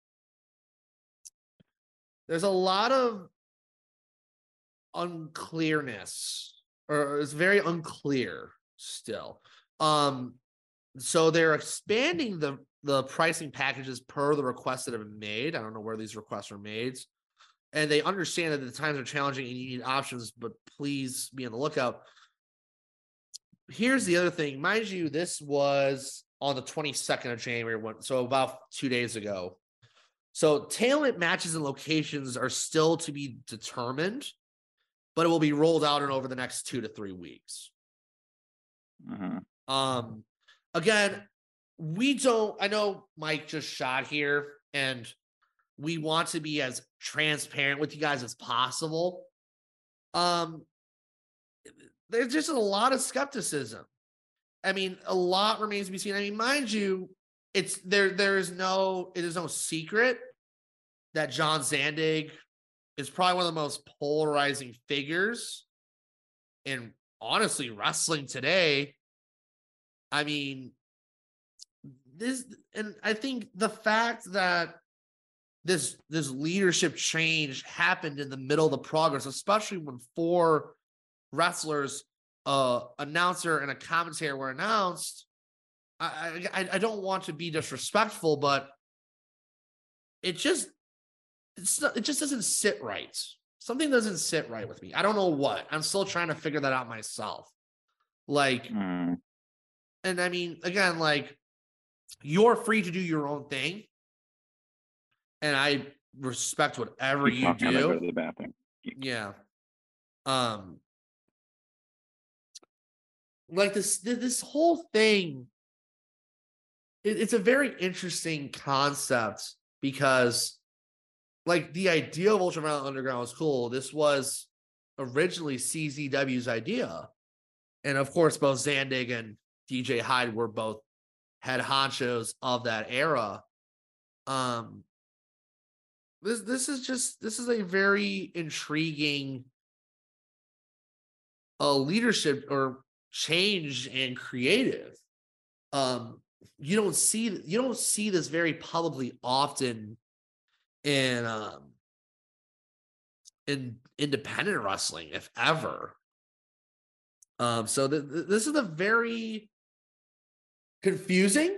there's a lot of unclearness, or it's very unclear still. Um, so they're expanding the the pricing packages per the requests that have been made. I don't know where these requests are made, and they understand that the times are challenging and you need options, but please be on the lookout. Here's the other thing, mind you, this was on the twenty-second of January, so about two days ago. So talent matches and locations are still to be determined, but it will be rolled out in over the next two to three weeks. Mhm. Um, again, we don't, I know Mike just shot here, and we want to be as transparent with you guys as possible. Um, there's just a lot of skepticism. I mean, a lot remains to be seen. I mean, mind you, it's there, there is no, it is no secret that John Zandig is probably one of the most polarizing figures in, honestly, wrestling today. I mean, this, and I think the fact that this this leadership change happened in the middle of the progress, especially when four wrestlers, uh, announcer and a commentator were announced. I, I I don't want to be disrespectful, but it just it's not, it just doesn't sit right. Something doesn't sit right with me. I don't know what. I'm still trying to figure that out myself. Like, Mm. and I mean, again, like, you're free to do your own thing, and I respect whatever Keep you talking, I'm gonna go to do. the bathroom. Yeah. Um. Like this, this whole thing. It, it's a very interesting concept because, like, the idea of Ultraviolet Underground was cool. This was originally C Z W's idea, and of course, both Zandig and D J Hyde were both head honchos of that era. Um, this this is just this is a very intriguing uh, leadership or change and creative. Um, you don't see you don't see this very publicly often in um, in independent wrestling, if ever. Um, so th- th- this is a very confusing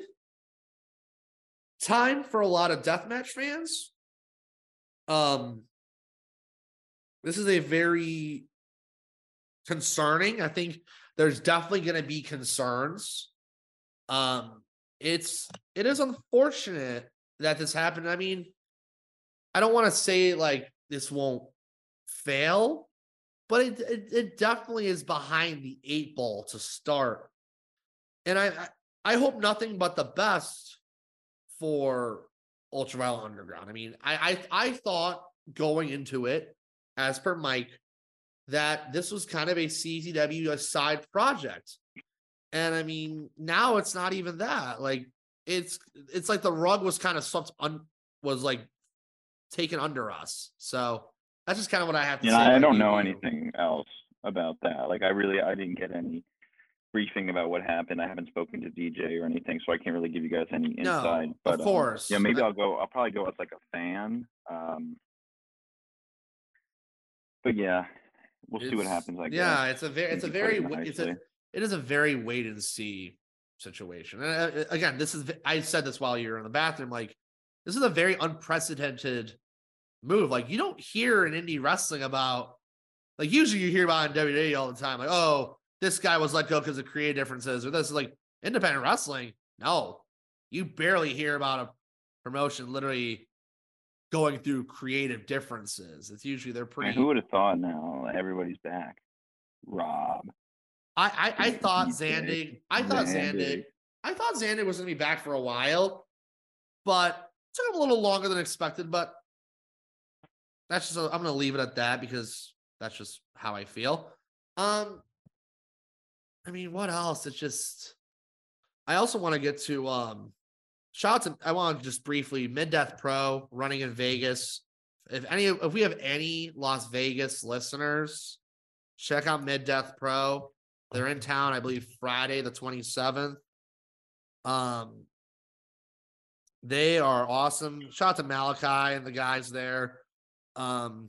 time for a lot of deathmatch fans. Um, this is a very concerning. I think there's definitely going to be concerns. Um, it's it is unfortunate that this happened. I mean, I don't want to say like this won't fail, but it, it it definitely is behind the eight ball to start. And I I, I hope nothing but the best for Ultraviolet Underground. I mean, I, I I thought going into it, as per Mike, that this was kind of a C Z W side project. And I mean, now it's not even that. Like it's it's like the rug was kind of swept un, was like taken under us. So that's just kind of what I have to yeah, say. I about don't know E W. anything else about that. Like I really I didn't get any briefing about what happened. I haven't spoken to D J or anything, so I can't really give you guys any No, insight. of But um, course. yeah, maybe I- I'll go. I'll probably go as like a fan. Um, but yeah, we'll see what It's- happens. I guess. Yeah, it's a very, it's a You put very, it wa- it's a, nicely. it is a very wait and see situation. And uh, again, this is, I said this while you were in the bathroom, like this is a very unprecedented move. Like you don't hear in indie wrestling about, like usually you hear about in W W E all the time, like, oh, this guy was let go because of creative differences, or this is like independent wrestling. No, you barely hear about a promotion literally going through creative differences. It's usually they're Man, pretty. who would have thought? Now everybody's back. Rob. I I, I thought D J, Zandig. I thought Zandig. Zandig. I thought Zandig was going to be back for a while, but it took him a little longer than expected. But that's just. I'm going to leave it at that because that's just how I feel. Um, I mean, what else? It's just. I also want to get to um, shout out to. I want to just briefly Mid Death Pro running in Vegas. If any, if we have any Las Vegas listeners, check out Mid Death Pro. They're in town, I believe, Friday the twenty-seventh. Um, they are awesome. Shout out to Malachi and the guys there. Um,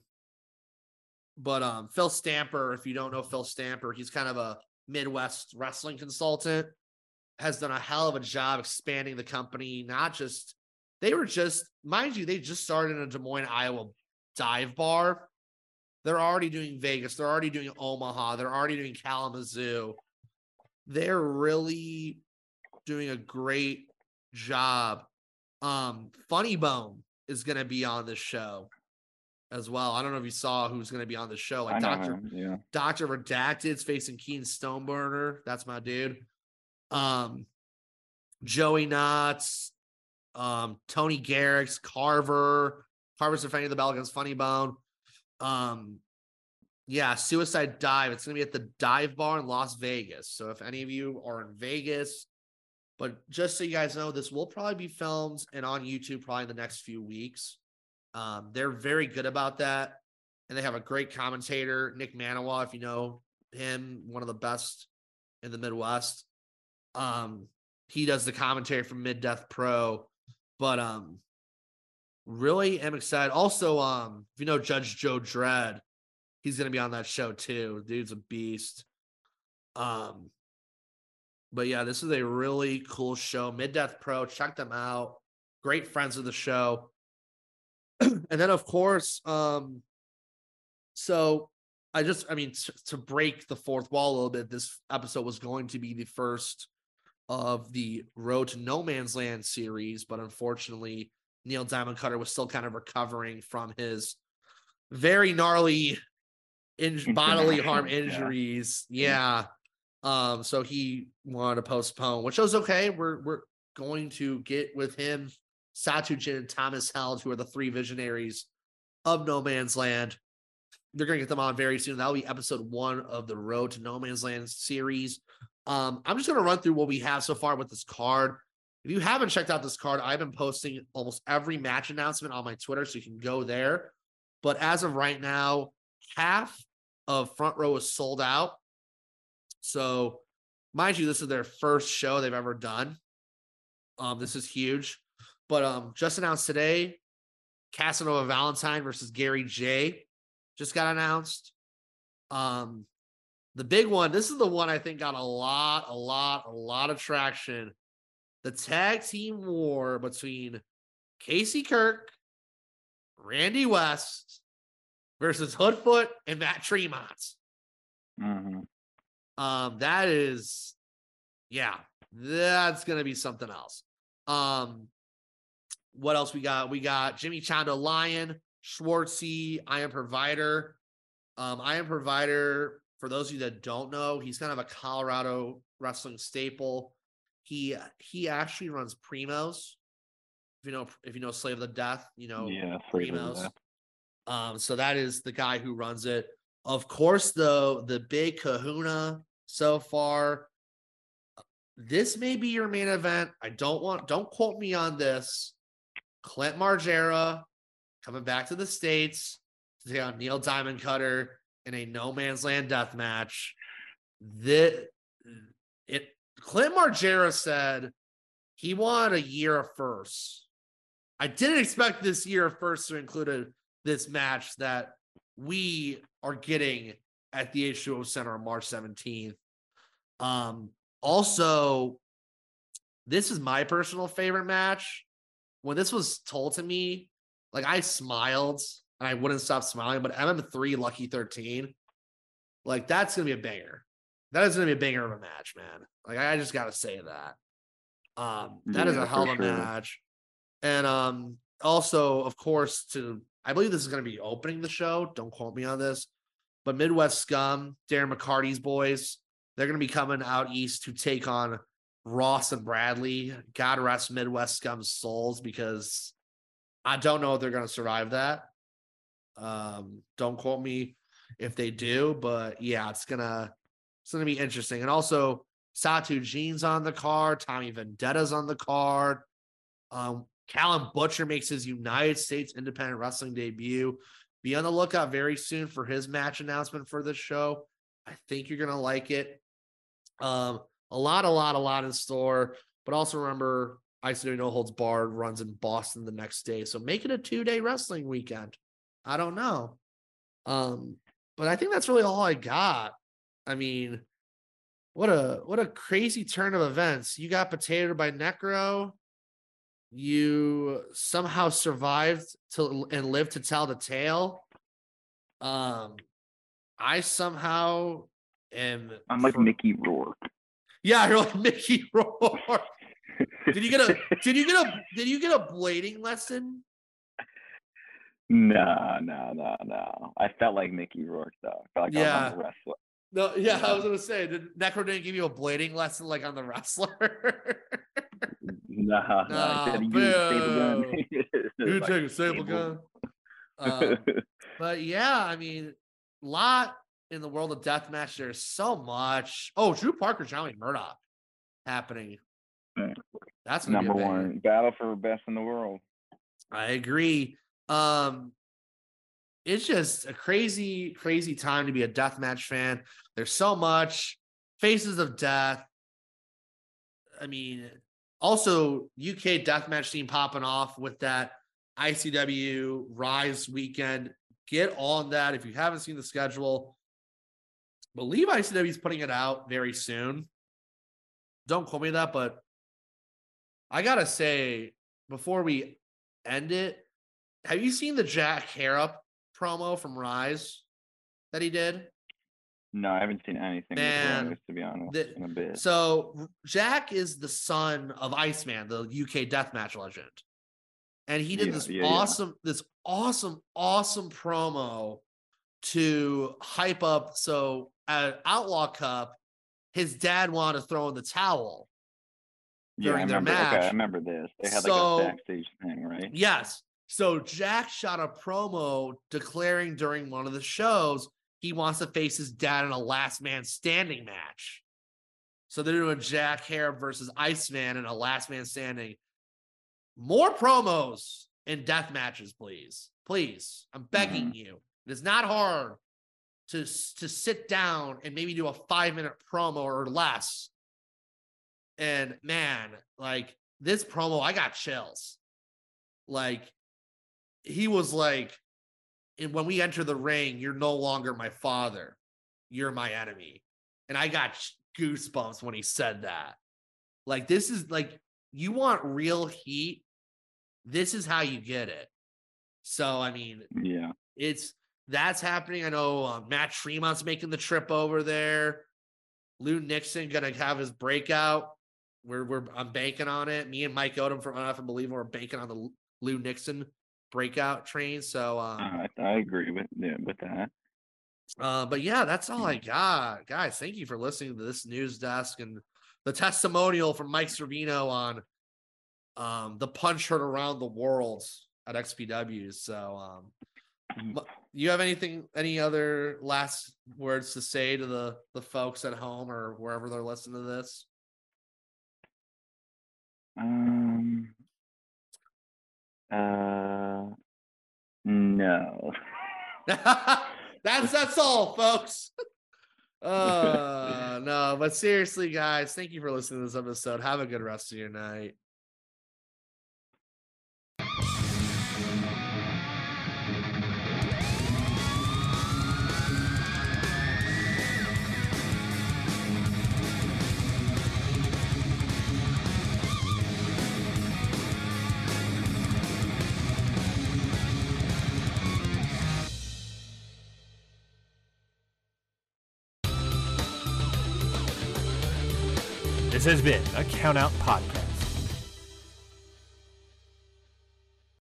but um, Phil Stamper, if you don't know Phil Stamper, he's kind of a Midwest wrestling consultant. Has done a hell of a job expanding the company. Not just they were just, mind you, they just started in a Des Moines, Iowa dive bar. They're already doing Vegas. They're already doing Omaha. They're already doing Kalamazoo. They're really doing a great job. Um, Funny Bone is going to be on this show as well. I don't know if you saw who's going to be on the show. Like I know Doctor him, yeah. Doctor Redacted's facing Keen Stoneburner. That's my dude. Um, Joey Knotts, um, Tony Garrix, Carver. Carver's defending the belt against Funny Bone. Um, yeah, Suicide Dive. It's going to be at the Dive Bar in Las Vegas. So if any of you are in Vegas, but just so you guys know, this will probably be filmed and on YouTube probably in the next few weeks. Um, they're very good about that. And they have a great commentator, Nick Manawa, if you know him, one of the best in the Midwest. Um, he does the commentary from Mid Death Pro, but um, really am excited. Also, um, if you know Judge Joe Dredd, he's gonna be on that show too. Dude's a beast. Um, but yeah, this is a really cool show. Mid Death Pro, check them out. Great friends of the show. And then of course, um, so I just, I mean, to, to break the fourth wall a little bit, this episode was going to be the first of the Road to No Man's Land series, but unfortunately, Neil Diamond Cutter was still kind of recovering from his very gnarly in- bodily harm injuries. Yeah. yeah. Um, so he wanted to postpone, which was okay. We're we're going to get with him, Satujin and Thomas Held, who are the three visionaries of No Man's Land. They're going to get them on very soon. That'll be episode one of the Road to No Man's Land series. Um, I'm just going to run through what we have so far with this card. If you haven't checked out this card, I've been posting almost every match announcement on my Twitter, so you can go there. But as of right now, half of Front Row is sold out. So, mind you, this is their first show they've ever done. Um, this is huge. But um, just announced today, Casanova Valentine versus Gary J just got announced. Um, the big one, this is the one I think got a lot, a lot, a lot of traction. The tag team war between Casey Kirk, Randy West versus Hoodfoot and Matt Tremont. Mm-hmm. Um, that is, yeah, that's gonna be something else. Um, what else we got? We got Jimmy Chando Lion, Schwartzy, Iron Provider. Um, I Am Provider, for those of you that don't know, he's kind of a Colorado wrestling staple. He he actually runs Primos. If you know if you know Slave of the Death, you know Yeah, Slave of the Primos. Death. Um, so that is the guy who runs it. Of course, though, the big kahuna so far. This may be your main event. I don't want don't quote me on this. Clint Margera coming back to the States to take on Neil Diamond Cutter in a no man's land death match. The it Clint Margera said he wanted a year of firsts. I didn't expect this year of firsts to include a, this match that we are getting at the H two O Center on March seventeenth. Um, also, this is my personal favorite match. When this was told to me, like I smiled and I wouldn't stop smiling, but M M three Lucky thirteen, like that's gonna be a banger. That is gonna be a banger of a match, man. Like I just gotta say that. Um, that is Yeah, a hell of for a sure. match. And um, also, of course, to I believe this is gonna be opening the show. Don't quote me on this, but Midwest Scum, Darren McCarty's boys, they're gonna be coming out east to take on Ross and Bradley. God rest Midwest Scum's souls, because I don't know if they're going to survive that. Um, don't quote me if they do, but yeah, it's gonna it's gonna be interesting. And also, Satu Jean's on the card, Tommy Vendetta's on the card. Um, Callum Butcher makes his United States Independent Wrestling debut. Be on the lookout very soon for his match announcement for this show. I think you're gonna like it. Um, a lot, a lot, a lot in store. But also remember, I C W No Holds Barred runs in Boston the next day. So make it a two-day wrestling weekend. I don't know. Um, but I think that's really all I got. I mean, what a what a crazy turn of events. You got potatoed by Necro. You somehow survived to and lived to tell the tale. Um, I somehow am. I'm like for- Mickey Rourke. Yeah, you're like Mickey Rourke. Did you get a did you get a did you get a blading lesson? No, no, no, no. I felt like Mickey Rourke though. I felt like I Yeah. was on the wrestler. No, yeah, I was gonna say, did Necro didn't give you a blading lesson like on the wrestler? Nah, nah. Nah, I said, "You use a staple gun." boo. It's You like take a staple gun. Um, but yeah, I mean, lot in the world of deathmatch. There's so much. Oh, Drew Parker, Johnny Murdoch happening. Right. That's gonna be a Number banger. one battle for best in the world. I agree. Um, it's just a crazy, crazy time to be a deathmatch fan. There's so much faces of death. I mean, also U K deathmatch scene popping off with that I C W Rise weekend. Get on that if you haven't seen the schedule. Believe I C W is putting it out very soon. Don't quote me that, but I gotta say, before we end it, have you seen the Jack Harrop promo from Rise that he did? No, I haven't seen anything Man, with Rise, to be honest, the- in a bit. So Jack is the son of Iceman, the U K deathmatch legend. And he did Yeah, this yeah, yeah. awesome, this awesome, awesome promo to hype up. So at Outlaw Cup, his dad wanted to throw in the towel yeah, I during their remember. Okay, I match. remember this. They had So- like a backstage thing, right? Yes. So Jack shot a promo declaring during one of the shows he wants to face his dad in a last man standing match. So they're doing Jack Harrop versus Iceman in a last man standing. More promos in death matches, please. Please. I'm begging you. It is not hard to, to sit down and maybe do a five minute promo or less. And man, like this promo, I got chills. Like, he was like, and when we enter the ring, you're no longer my father. You're my enemy. And I got goosebumps when he said that. Like, this is like, you want real heat. This is how you get it. So, I mean, Yeah. it's that's happening. I know uh, Matt Tremont's making the trip over there. Lou Nixon gonna have his breakout. We're we're I'm banking on it. Me and Mike Odom from Enough and Believe are banking on the Lou Nixon breakout train. So um, I, I agree with yeah, with that. Uh, but yeah, that's all I got, guys. Thank you for listening to this news desk and the testimonial from Mike Servino on um, the punch heard around the world at X P W. So, um, you have anything, any other last words to say to the the folks at home or wherever they're listening to this? Um. Uh. No. that's that's all, folks. Uh no, but seriously, guys, thank you for listening to this episode. Have a good rest of your night. This has been a Count Out Podcast.